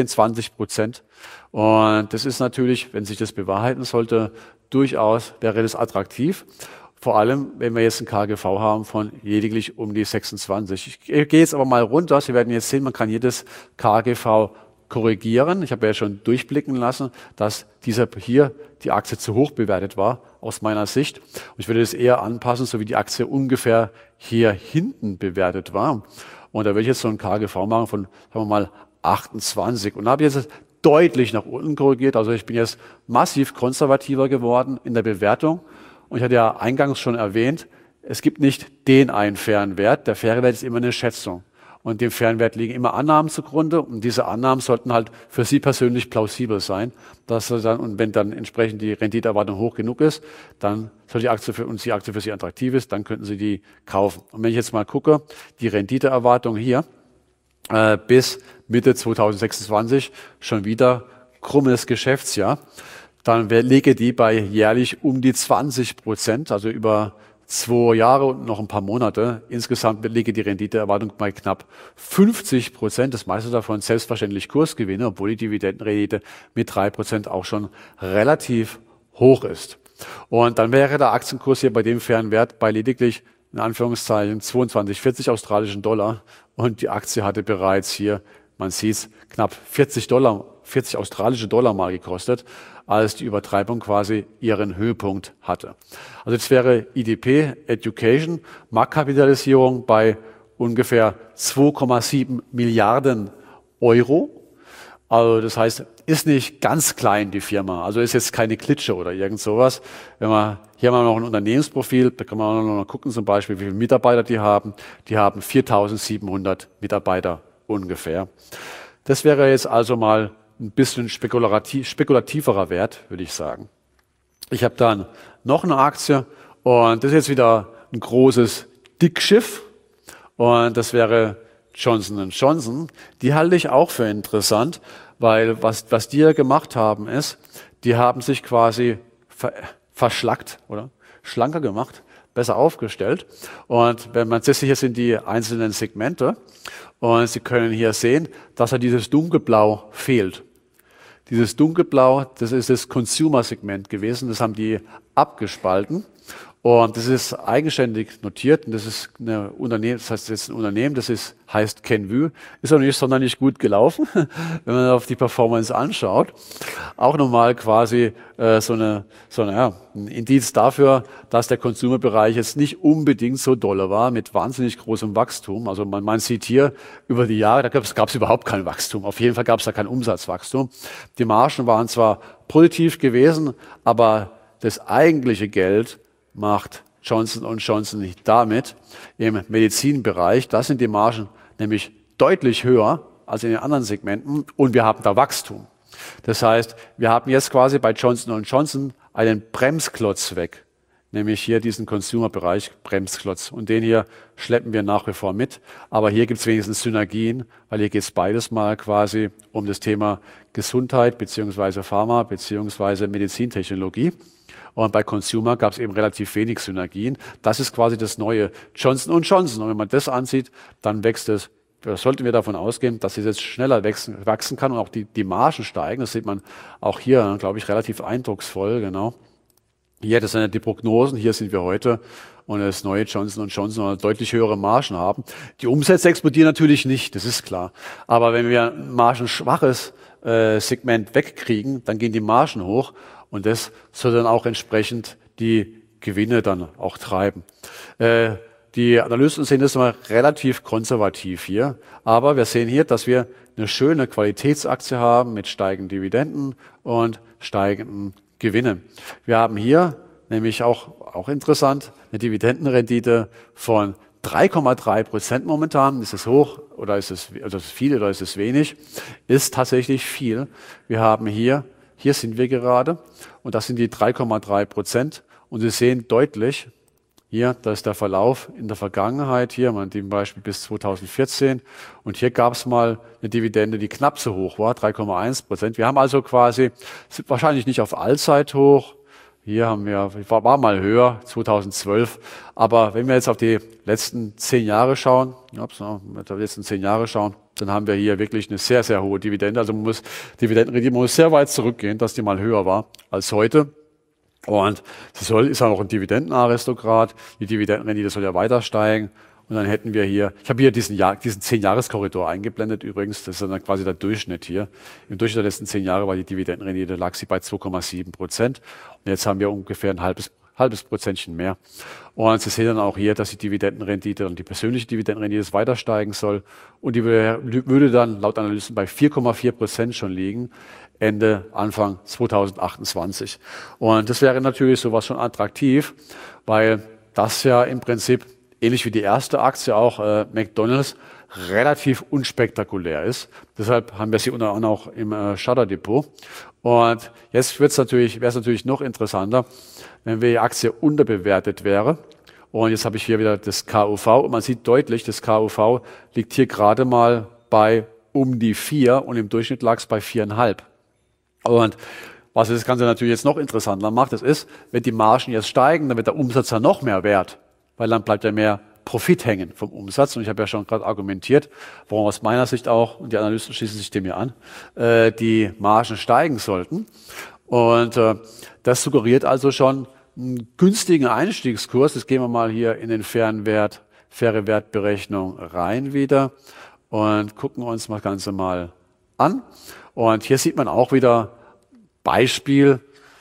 19-20%. Und das ist natürlich, wenn sich das bewahrheiten sollte, durchaus wäre das attraktiv. Vor allem, wenn wir jetzt ein KGV haben von lediglich um die 26. Ich gehe jetzt aber mal runter. Sie werden jetzt sehen, man kann jedes KGV korrigieren. Ich habe ja schon durchblicken lassen, dass hier die Aktie zu hoch bewertet war, aus meiner Sicht. Und ich würde das eher anpassen, so wie die Aktie ungefähr hier hinten bewertet war. Und da würde ich jetzt so ein KGV machen von, sagen wir mal, 28. Und da habe ich jetzt deutlich nach unten korrigiert. Also ich bin jetzt massiv konservativer geworden in der Bewertung. Und ich hatte ja eingangs schon erwähnt, es gibt nicht den einen fairen Wert. Der faire Wert ist immer eine Schätzung. Und dem fairen Wert liegen immer Annahmen zugrunde. Und diese Annahmen sollten halt für Sie persönlich plausibel sein. Und wenn dann entsprechend die Renditeerwartung hoch genug ist, dann soll die Aktie für Sie attraktiv ist, dann könnten Sie die kaufen. Und wenn ich jetzt mal gucke, die Renditeerwartung hier bis Mitte 2026 schon wieder krummes Geschäftsjahr. Dann liege die bei jährlich um die 20%, also über 2 Jahre und noch ein paar Monate. Insgesamt liege die Renditeerwartung bei knapp 50%, das meiste davon selbstverständlich Kursgewinne, obwohl die Dividendenrendite mit 3% auch schon relativ hoch ist. Und dann wäre der Aktienkurs hier bei dem fairen Wert bei lediglich, in Anführungszeichen, 22,40 australischen Dollar. Und die Aktie hatte bereits hier, man sieht es, knapp 40 australische Dollar mal gekostet, als die Übertreibung quasi ihren Höhepunkt hatte. Also jetzt wäre IDP Education Marktkapitalisierung bei ungefähr 2,7 Milliarden Euro. Also das heißt, ist nicht ganz klein, die Firma. Also ist jetzt keine Klitsche oder irgend sowas. Hier haben wir noch ein Unternehmensprofil, da kann man auch noch mal gucken, zum Beispiel, wie viele Mitarbeiter die haben. Die haben 4.700 Mitarbeiter ungefähr. Das wäre jetzt also mal ein bisschen spekulativerer Wert, würde ich sagen. Ich habe dann noch eine Aktie und das ist jetzt wieder ein großes Dickschiff und das wäre Johnson & Johnson. Die halte ich auch für interessant, weil was die ja gemacht haben ist, die haben sich quasi verschlackt oder schlanker gemacht, besser aufgestellt. Und wenn man setzt sich jetzt in die einzelnen Segmente und Sie können hier sehen, dass ja dieses Dunkelblau fehlt. Dieses Dunkelblau, das ist das Consumer-Segment gewesen, das haben die abgespalten. Und das ist eigenständig notiert und das ist ein Unternehmen, das heißt Kenvue. Ist auch nicht sonderlich gut gelaufen, wenn man auf die Performance anschaut. Auch nochmal quasi ein Indiz dafür, dass der Consumer-Bereich jetzt nicht unbedingt so dolle war mit wahnsinnig großem Wachstum. Also man sieht hier über die Jahre, da gab es überhaupt kein Wachstum. Auf jeden Fall gab es da kein Umsatzwachstum. Die Margen waren zwar positiv gewesen, aber das eigentliche Geld macht Johnson & Johnson nicht damit im Medizinbereich. Da sind die Margen nämlich deutlich höher als in den anderen Segmenten und wir haben da Wachstum. Das heißt, wir haben jetzt quasi bei Johnson & Johnson einen Bremsklotz weg, nämlich hier diesen Consumer-Bereich Bremsklotz. Und den hier schleppen wir nach wie vor mit. Aber hier gibt es wenigstens Synergien, weil hier geht es beides mal quasi um das Thema Gesundheit beziehungsweise Pharma beziehungsweise Medizintechnologie. Und bei Consumer gab es eben relativ wenig Synergien. Das ist quasi das neue Johnson & Johnson. Und wenn man das ansieht, dann wächst es. Da sollten wir davon ausgehen, dass es jetzt schneller wachsen kann und auch die Margen steigen. Das sieht man auch hier, glaube ich, relativ eindrucksvoll. Genau. Hier, das sind ja die Prognosen. Hier sind wir heute. Und das neue Johnson & Johnson soll deutlich höhere Margen haben. Die Umsätze explodieren natürlich nicht, das ist klar. Aber wenn wir ein margenschwaches Segment wegkriegen, dann gehen die Margen hoch. Und das soll dann auch entsprechend die Gewinne dann auch treiben. Die Analysten sehen das mal relativ konservativ hier. Aber wir sehen hier, dass wir eine schöne Qualitätsaktie haben mit steigenden Dividenden und steigenden Gewinnen. Wir haben hier nämlich auch interessant eine Dividendenrendite von 3,3% momentan. Ist es hoch oder ist es viel oder ist es wenig? Ist tatsächlich viel. Wir haben hier sind wir gerade und das sind die 3,3%. Und Sie sehen deutlich, hier, da ist der Verlauf in der Vergangenheit, hier man zum Beispiel bis 2014. Und hier gab es mal eine Dividende, die knapp so hoch war, 3,1%. Wir haben also quasi, sind wahrscheinlich nicht auf Allzeithoch. Hier haben wir, war mal höher, 2012. Aber wenn wir jetzt auf die letzten 10 Jahre schauen, dann haben wir hier wirklich eine sehr, sehr hohe Dividende. Also Dividendenrendite muss sehr weit zurückgehen, dass die mal höher war als heute. Und sie ist auch ein Dividendenaristokrat. Die Dividendenrendite soll ja weiter steigen. Und dann hätten wir hier, ich habe hier diesen 10-Jahres-Korridor eingeblendet übrigens. Das ist dann quasi der Durchschnitt hier. Im Durchschnitt der letzten 10 Jahre war die Dividendenrendite, lag sie bei 2,7%. Und jetzt haben wir ungefähr ein halbes Prozentchen mehr. Und Sie sehen dann auch hier, dass die Dividendenrendite und die persönliche Dividendenrendite weiter steigen soll. Und die würde dann laut Analysten bei 4,4% schon liegen, Anfang 2028. Und das wäre natürlich sowas schon attraktiv, weil das ja im Prinzip, ähnlich wie die erste Aktie auch, McDonald's, relativ unspektakulär ist. Deshalb haben wir sie unter anderem auch im Shutter Depot. Und jetzt wäre es natürlich noch interessanter, wenn die Aktie unterbewertet wäre. Und jetzt habe ich hier wieder das KUV und man sieht deutlich, das KUV liegt hier gerade mal bei um die 4 und im Durchschnitt lag es bei 4,5. Und was das Ganze natürlich jetzt noch interessanter macht, das ist, wenn die Margen jetzt steigen, dann wird der Umsatz ja noch mehr wert, weil dann bleibt ja mehr Profit hängen vom Umsatz. Und ich habe ja schon gerade argumentiert, warum aus meiner Sicht auch, und die Analysten schließen sich dem hier an, die Margen steigen sollten. Und das suggeriert also schon einen günstigen Einstiegskurs. Jetzt gehen wir mal hier in den faire Wertberechnung rein wieder und gucken uns das Ganze mal an. Und hier sieht man auch wieder Beispiel,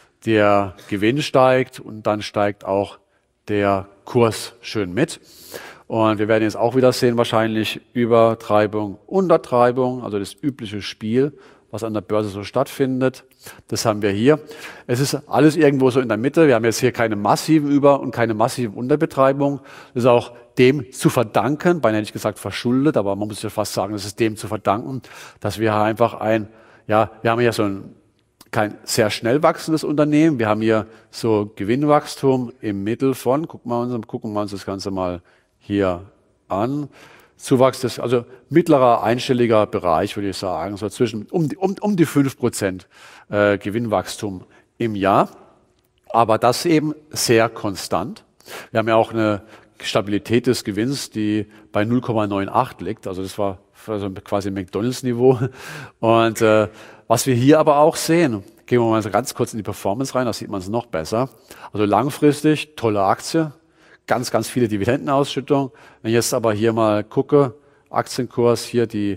der Gewinn steigt und dann steigt auch der Kurs schön mit. Und wir werden jetzt auch wieder sehen, wahrscheinlich Übertreibung, Untertreibung, also das übliche Spiel, was an der Börse so stattfindet. Das haben wir hier. Es ist alles irgendwo so in der Mitte. Wir haben jetzt hier keine massiven Über- und keine massiven Unterbetreibung. Das ist auch dem zu verdanken, beinahe hätte ich gesagt verschuldet, aber man muss ja fast sagen, das ist dem zu verdanken, dass wir einfach wir haben ja so kein sehr schnell wachsendes Unternehmen. Wir haben hier so Gewinnwachstum im Mittel von, gucken wir uns das Ganze mal hier an. Zuwachs ist also mittlerer einstelliger Bereich, würde ich sagen, so zwischen um die 5% Gewinnwachstum im Jahr. Aber das eben sehr konstant. Wir haben ja auch eine Stabilität des Gewinns, die bei 0,98 liegt. Also das war quasi McDonalds-Niveau. Und was wir hier aber auch sehen, gehen wir mal so ganz kurz in die Performance rein, da sieht man es noch besser. Also langfristig, tolle Aktie, ganz, ganz viele Dividendenausschüttungen. Wenn ich jetzt aber hier mal gucke, Aktienkurs hier die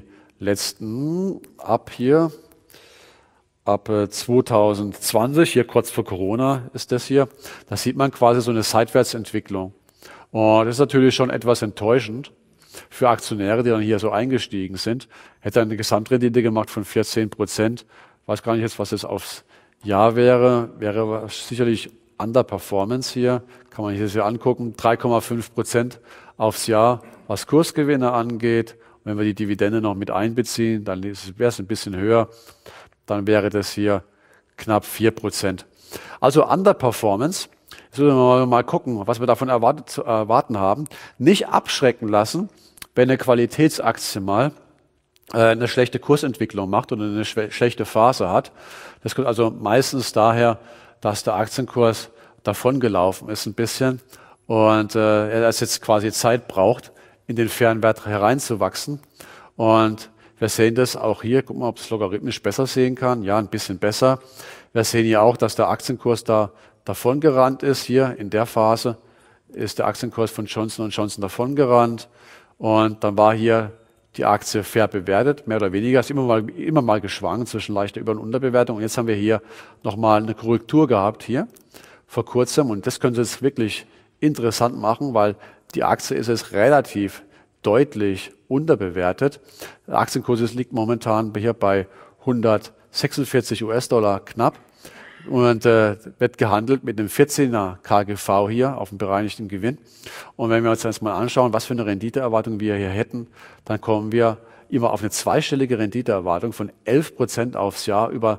letzten ab 2020, hier kurz vor Corona ist das hier, da sieht man quasi so eine Seitwärtsentwicklung. Und das ist natürlich schon etwas enttäuschend für Aktionäre, die dann hier so eingestiegen sind. Hätte eine Gesamtrendite gemacht von 14%. Weiß gar nicht jetzt, was das aufs Jahr wäre. Wäre sicherlich Underperformance hier. Kann man sich das hier angucken. 3,5% aufs Jahr, was Kursgewinne angeht. Und wenn wir die Dividende noch mit einbeziehen, dann wäre es ein bisschen höher. dann wäre das hier knapp 4%. Also Underperformance. Jetzt müssen wir mal gucken, was wir davon zu erwarten haben. Nicht abschrecken lassen, wenn eine Qualitätsaktie mal eine schlechte Kursentwicklung macht oder eine schlechte Phase hat. Das kommt also meistens daher, dass der Aktienkurs davongelaufen ist ein bisschen und er jetzt quasi Zeit braucht, in den fairen Wert hereinzuwachsen. Und wir sehen das auch hier. Gucken wir mal, ob es logarithmisch besser sehen kann. Ja, ein bisschen besser. Wir sehen hier auch, dass der Aktienkurs da davongerannt ist. Hier in der Phase ist der Aktienkurs von Johnson & Johnson davongerannt. Und dann war hier die Aktie fair bewertet, mehr oder weniger. Es ist immer mal geschwankt zwischen leichter Über- und Unterbewertung. Und jetzt haben wir hier nochmal eine Korrektur gehabt hier vor kurzem. Und das könnte es wirklich interessant machen, weil die Aktie ist es relativ deutlich unterbewertet. Der Aktienkurs liegt momentan hier bei 146 US-Dollar knapp und wird gehandelt mit einem 14er KGV hier auf dem bereinigten Gewinn. Und wenn wir uns das mal anschauen, was für eine Renditeerwartung wir hier hätten, dann kommen wir immer auf eine zweistellige Renditeerwartung von 11% aufs Jahr über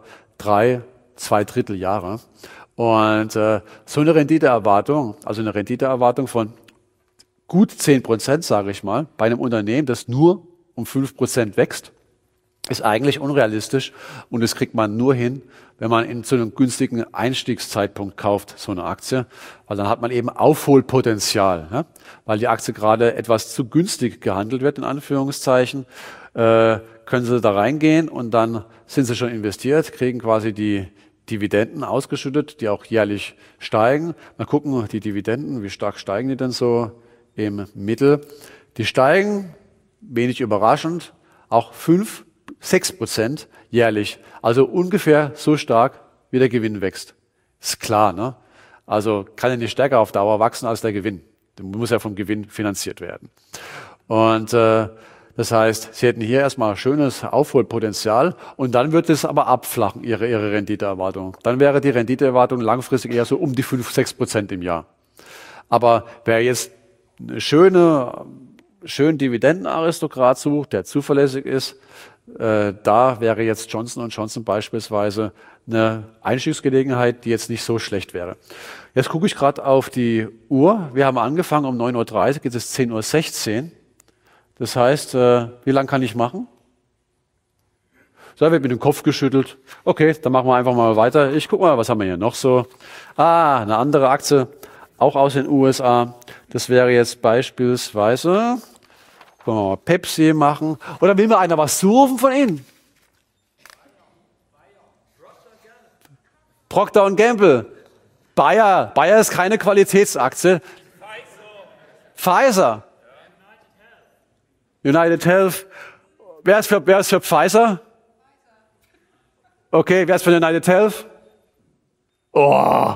2 Dritteljahre. Und so eine Renditeerwartung, also eine Renditeerwartung von gut 10%, sage ich mal, bei einem Unternehmen, das nur um 5% wächst, ist eigentlich unrealistisch und das kriegt man nur hin, wenn man zu einem günstigen Einstiegszeitpunkt kauft, so eine Aktie, weil dann hat man eben Aufholpotenzial, ne? Weil die Aktie gerade etwas zu günstig gehandelt wird, in Anführungszeichen, können Sie da reingehen und dann sind Sie schon investiert, kriegen quasi die Dividenden ausgeschüttet, die auch jährlich steigen. Mal gucken, die Dividenden, wie stark steigen die denn so im Mittel? Die steigen, wenig überraschend, auch 5-6% jährlich. Also ungefähr so stark, wie der Gewinn wächst. Ist klar, ne? Also kann ja nicht stärker auf Dauer wachsen als der Gewinn. Der muss ja vom Gewinn finanziert werden. Und das heißt, Sie hätten hier erstmal schönes Aufholpotenzial und dann wird es aber abflachen, Ihre Renditeerwartung. Dann wäre die Renditeerwartung langfristig eher so um die 5-6% im Jahr. Aber wer jetzt eine schönen Dividendenaristokrat sucht, der zuverlässig ist, da wäre jetzt Johnson & Johnson beispielsweise eine Einstiegsgelegenheit, die jetzt nicht so schlecht wäre. Jetzt gucke ich gerade auf die Uhr. Wir haben angefangen um 9:30 Uhr, jetzt ist 10:16 Uhr. Das heißt, wie lange kann ich machen? So, wird mit dem Kopf geschüttelt. Okay, dann machen wir einfach mal weiter. Ich gucke mal, was haben wir hier noch so. Eine andere Aktie, auch aus den USA. Das wäre jetzt beispielsweise, können wir mal Pepsi machen. Oder will mir einer was zurufen von Ihnen? Procter & Gamble. Bayer. Bayer ist keine Qualitätsaktie. Pfizer. United Health. Wer ist für Pfizer? Okay, wer ist für United Health? Oh.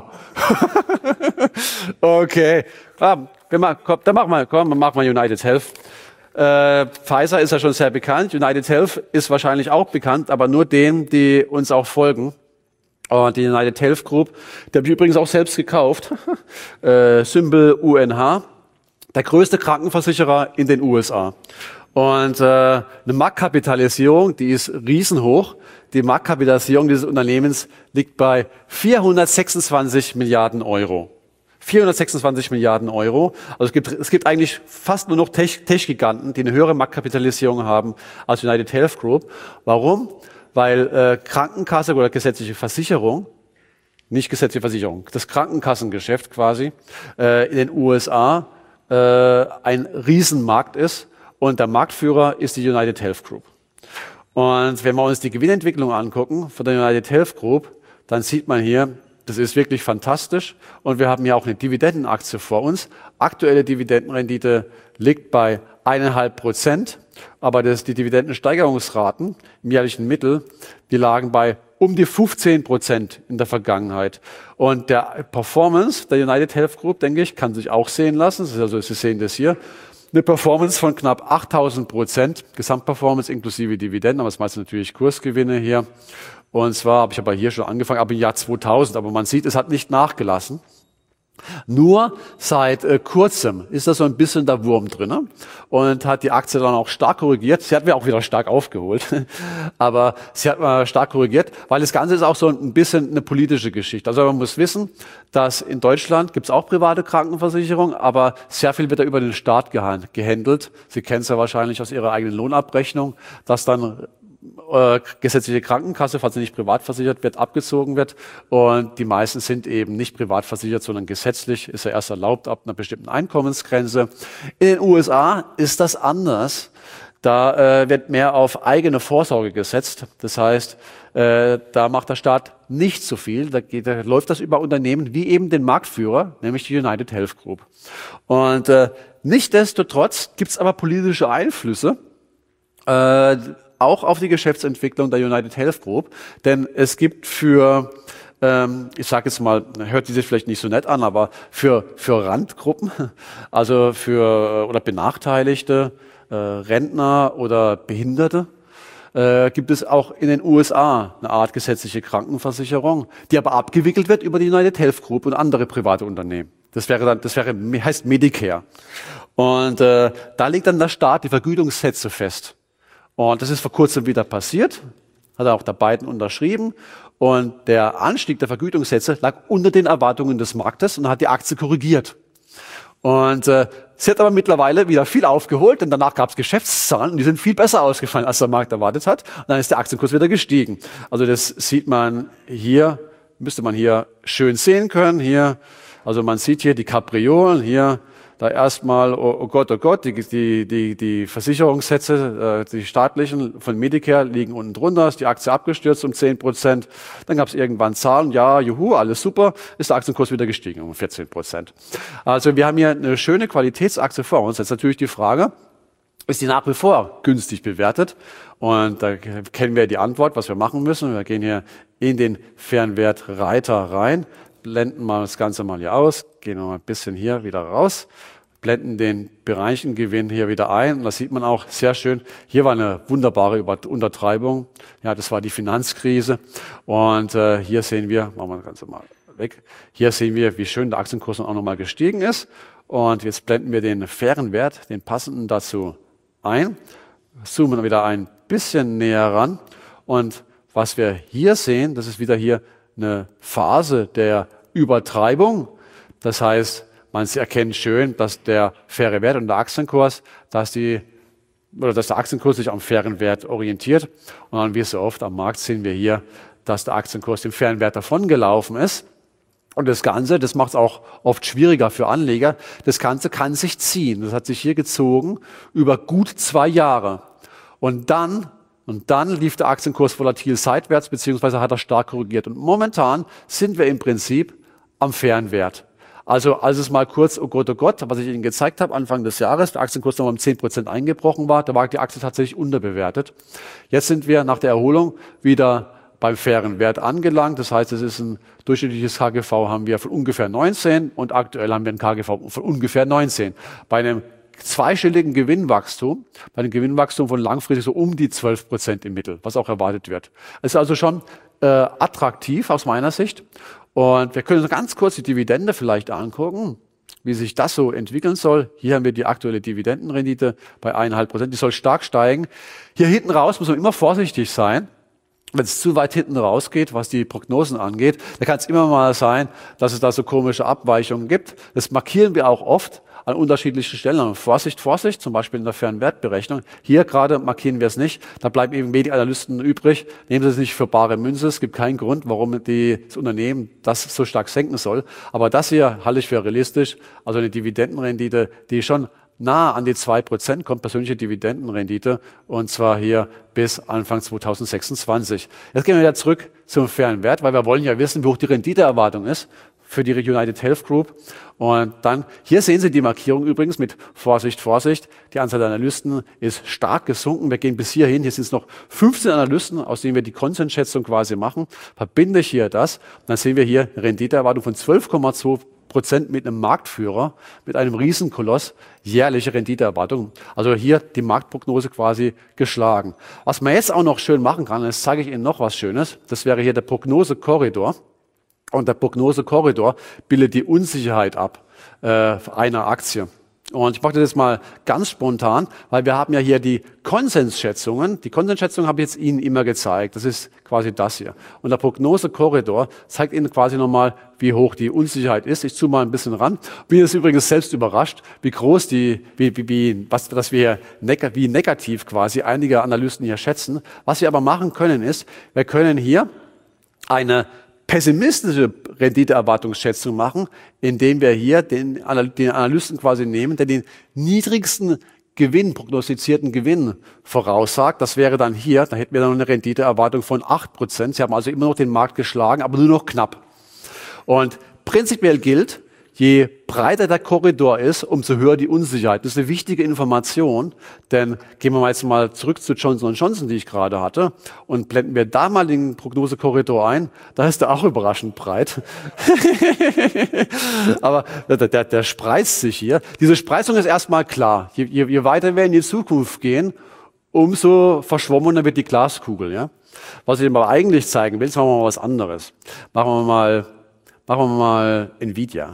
Okay. Dann machen wir United Health. Pfizer ist ja schon sehr bekannt. United Health ist wahrscheinlich auch bekannt, aber nur denen, die uns auch folgen. Und die United Health Group, die habe ich übrigens auch selbst gekauft. Symbol UNH. Der größte Krankenversicherer in den USA. Und eine Marktkapitalisierung, die ist riesenhoch. Die Marktkapitalisierung dieses Unternehmens liegt bei 426 Milliarden Euro. 426 Milliarden Euro. Also es gibt eigentlich fast nur noch Tech-Giganten, die eine höhere Marktkapitalisierung haben als United Health Group. Warum? Weil Krankenkasse oder gesetzliche Versicherung, nicht gesetzliche Versicherung, das Krankenkassengeschäft quasi in den USA ein Riesenmarkt ist und der Marktführer ist die United Health Group. Und wenn wir uns die Gewinnentwicklung angucken von der United Health Group, dann sieht man hier, das ist wirklich fantastisch und wir haben hier auch eine Dividendenaktie vor uns. Aktuelle Dividendenrendite liegt bei 1,5%, aber die Dividendensteigerungsraten im jährlichen Mittel, die lagen bei um die 15% in der Vergangenheit. Und der Performance der United Health Group, denke ich, kann sich auch sehen lassen. Also Sie sehen das hier. Eine Performance von knapp 8.000%, Gesamtperformance inklusive Dividenden, aber das meiste natürlich Kursgewinne hier. Und zwar habe ich aber hier schon angefangen, ab im Jahr 2000, aber man sieht, es hat nicht nachgelassen. Nur seit kurzem ist da so ein bisschen der Wurm drin und hat die Aktie dann auch stark korrigiert. Sie hat mir auch wieder stark aufgeholt, aber sie hat mal stark korrigiert, weil das Ganze ist auch so ein bisschen eine politische Geschichte. Also man muss wissen, dass in Deutschland gibt es auch private Krankenversicherung, aber sehr viel wird da über den Staat gehandelt. Sie kennen es ja wahrscheinlich aus Ihrer eigenen Lohnabrechnung, dass dann gesetzliche Krankenkasse, falls sie nicht privat versichert wird, abgezogen wird. Und die meisten sind eben nicht privat versichert, sondern gesetzlich, ist ja erst erlaubt ab einer bestimmten Einkommensgrenze. In den USA ist das anders. Da wird mehr auf eigene Vorsorge gesetzt. Das heißt, da macht der Staat nicht so viel. Da läuft das über Unternehmen wie eben den Marktführer, nämlich die United Health Group. Und nichtsdestotrotz gibt es aber politische Einflüsse, auch auf die Geschäftsentwicklung der United Health Group, denn es gibt für, ich sage jetzt mal, hört sich vielleicht nicht so nett an, aber für Randgruppen, also für oder Benachteiligte, Rentner oder Behinderte, gibt es auch in den USA eine Art gesetzliche Krankenversicherung, die aber abgewickelt wird über die United Health Group und andere private Unternehmen. Heißt Medicare. Und da legt dann der Staat die Vergütungssätze fest. Und das ist vor kurzem wieder passiert, hat auch der Biden unterschrieben. Und der Anstieg der Vergütungssätze lag unter den Erwartungen des Marktes und hat die Aktie korrigiert. Und sie hat aber mittlerweile wieder viel aufgeholt, denn danach gab es Geschäftszahlen und die sind viel besser ausgefallen, als der Markt erwartet hat. Und dann ist der Aktienkurs wieder gestiegen. Also das sieht man hier, müsste man hier schön sehen können. Hier, also man sieht hier die Kapriolen, hier da erstmal, oh Gott, die Versicherungssätze, die staatlichen von Medicare liegen unten drunter, ist die Aktie abgestürzt um 10%. Dann gab es irgendwann Zahlen, ja, juhu, alles super, ist der Aktienkurs wieder gestiegen um 14%. Also wir haben hier eine schöne Qualitätsaktie vor uns. Jetzt natürlich die Frage, ist die nach wie vor günstig bewertet? Und da kennen wir die Antwort, was wir machen müssen. Wir gehen hier in den Fernwertreiter rein, blenden mal das Ganze mal hier aus, gehen noch mal ein bisschen hier wieder raus, blenden den Bereichengewinn hier wieder ein. Und da sieht man auch sehr schön, hier war eine wunderbare Untertreibung. Ja, das war die Finanzkrise. Und hier sehen wir, machen wir das Ganze mal weg, hier sehen wir, wie schön der Aktienkurs auch nochmal gestiegen ist. Und jetzt blenden wir den fairen Wert, den passenden dazu ein, zoomen wieder ein bisschen näher ran. Und was wir hier sehen, das ist wieder hier eine Phase der Übertreibung. Das heißt, man erkennt schön, dass der faire Wert und der Aktienkurs, dass der Aktienkurs sich am fairen Wert orientiert. Und dann, wie so oft am Markt, sehen wir hier, dass der Aktienkurs dem fairen Wert davongelaufen ist. Und das Ganze, das macht es auch oft schwieriger für Anleger, das Ganze kann sich ziehen. Das hat sich hier gezogen über gut 2 Jahre. Und dann lief der Aktienkurs volatil seitwärts, beziehungsweise hat er stark korrigiert. Und momentan sind wir im Prinzip am fairen Wert. Also als es mal kurz, oh Gott, was ich Ihnen gezeigt habe, Anfang des Jahres, der Aktienkurs noch um 10% eingebrochen war, da war die Aktie tatsächlich unterbewertet. Jetzt sind wir nach der Erholung wieder beim fairen Wert angelangt. Das heißt, es ist ein durchschnittliches KGV haben wir von ungefähr 19 und aktuell haben wir ein KGV von ungefähr 19. Bei einem zweistelligen Gewinnwachstum, bei einem Gewinnwachstum von langfristig so um die 12% im Mittel, was auch erwartet wird. Es ist also schon attraktiv aus meiner Sicht. Und wir können uns ganz kurz die Dividende vielleicht angucken, wie sich das so entwickeln soll. Hier haben wir die aktuelle Dividendenrendite bei 1,5%. Die soll stark steigen. Hier hinten raus muss man immer vorsichtig sein. Wenn es zu weit hinten rausgeht, was die Prognosen angeht, da kann es immer mal sein, dass es da so komische Abweichungen gibt. Das markieren wir auch oft an unterschiedlichen Stellen. Und Vorsicht, zum Beispiel in der fairen Wertberechnung. Hier gerade markieren wir es nicht. Da bleiben eben Medienanalysten übrig. Nehmen Sie es nicht für bare Münze. Es gibt keinen Grund, warum das Unternehmen das so stark senken soll. Aber das hier halte ich für realistisch. Also eine Dividendenrendite, die schon nah an die 2% kommt, persönliche Dividendenrendite, und zwar hier bis Anfang 2026. Jetzt gehen wir wieder zurück zum fairen Wert, weil wir wollen ja wissen, wie hoch die Renditeerwartung ist für die United Health Group. Und dann, hier sehen Sie die Markierung übrigens mit Vorsicht. Die Anzahl der Analysten ist stark gesunken. Wir gehen bis hierhin. Hier sind es noch 15 Analysten, aus denen wir die Konsensschätzung quasi machen. Verbinde ich hier das. Und dann sehen wir hier eine Renditeerwartung von 12,2% mit einem Marktführer, mit einem Riesenkoloss, jährliche Renditeerwartung. Also hier die Marktprognose quasi geschlagen. Was man jetzt auch noch schön machen kann, jetzt zeige ich Ihnen noch was Schönes, das wäre hier der Prognosekorridor. Und der Prognosekorridor bildet die Unsicherheit ab einer Aktie. Und ich mache das jetzt mal ganz spontan, weil wir haben ja hier die Konsensschätzungen. Die Konsensschätzungen habe ich jetzt Ihnen immer gezeigt. Das ist quasi das hier. Und der Prognosekorridor zeigt Ihnen quasi nochmal, wie hoch die Unsicherheit ist. Ich zoome mal ein bisschen ran. Bin jetzt übrigens selbst überrascht, wie groß wie negativ quasi einige Analysten hier schätzen. Was wir aber machen können ist, wir können hier eine pessimistische Renditeerwartungsschätzung machen, indem wir hier den Analysten quasi nehmen, der den niedrigsten Gewinn, prognostizierten Gewinn voraussagt. Das wäre dann hier, da hätten wir dann eine Renditeerwartung von 8%. Sie haben also immer noch den Markt geschlagen, aber nur noch knapp. Und prinzipiell gilt, je breiter der Korridor ist, umso höher die Unsicherheit. Das ist eine wichtige Information, denn gehen wir jetzt mal zurück zu Johnson & Johnson, die ich gerade hatte, und blenden wir da mal den Prognosekorridor ein, da ist er auch überraschend breit. Aber der spreizt sich hier. Diese Spreizung ist erstmal klar. Je weiter wir in die Zukunft gehen, umso verschwommener wird die Glaskugel. Ja? Was ich aber eigentlich zeigen will, jetzt machen wir mal was anderes. Machen wir mal Nvidia.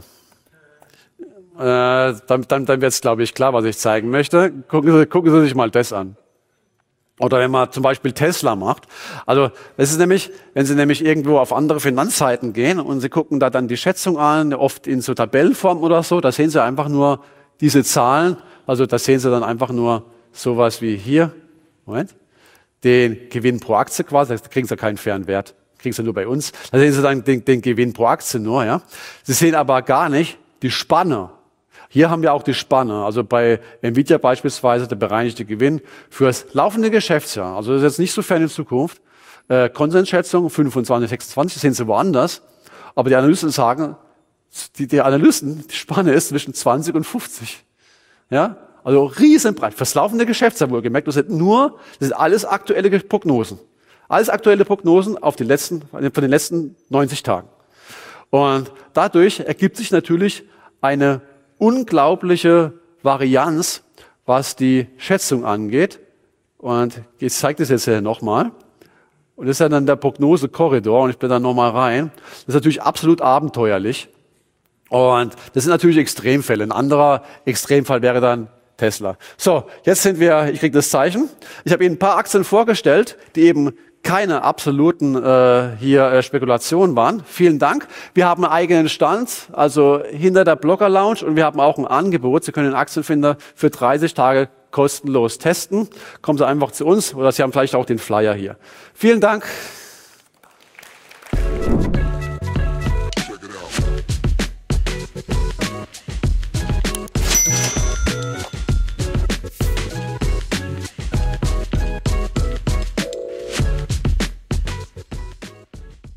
Dann wird es, glaube ich, klar, was ich zeigen möchte. Gucken Sie sich mal das an. Oder wenn man zum Beispiel Tesla macht. Also das ist nämlich, wenn Sie nämlich irgendwo auf andere Finanzseiten gehen und Sie gucken da dann die Schätzung an, oft in so Tabellenform oder so, da sehen Sie einfach nur diese Zahlen. Also da sehen Sie dann einfach nur sowas wie hier, Moment, den Gewinn pro Aktie quasi, da kriegen Sie keinen fairen Wert. Kriegen Sie nur bei uns. Da sehen Sie dann den Gewinn pro Aktie nur, ja. Sie sehen aber gar nicht die Spanne. Hier haben wir auch die Spanne, also bei Nvidia beispielsweise der bereinigte Gewinn für das laufende Geschäftsjahr. Also das ist jetzt nicht so fern in Zukunft. Konsensschätzung 25, 26 sehen Sie woanders. Aber die Analysten sagen, die Spanne ist zwischen 20 und 50. Ja, also riesenbreit. Fürs laufende Geschäftsjahr wohlgemerkt. Das sind alles aktuelle Prognosen. Alles aktuelle Prognosen von den letzten 90 Tagen. Und dadurch ergibt sich natürlich eine unglaubliche Varianz, was die Schätzung angeht. Und ich zeige das jetzt hier nochmal. Und das ist ja dann der Prognosekorridor. Und ich bin da nochmal rein. Das ist natürlich absolut abenteuerlich. Und das sind natürlich Extremfälle. Ein anderer Extremfall wäre dann Tesla. So, jetzt ich kriege das Zeichen. Ich habe Ihnen ein paar Aktien vorgestellt, die eben keine absoluten Spekulationen waren. Vielen Dank. Wir haben einen eigenen Stand, also hinter der Blogger Lounge, und wir haben auch ein Angebot. Sie können den Aktienfinder für 30 Tage kostenlos testen. Kommen Sie einfach zu uns oder Sie haben vielleicht auch den Flyer hier. Vielen Dank.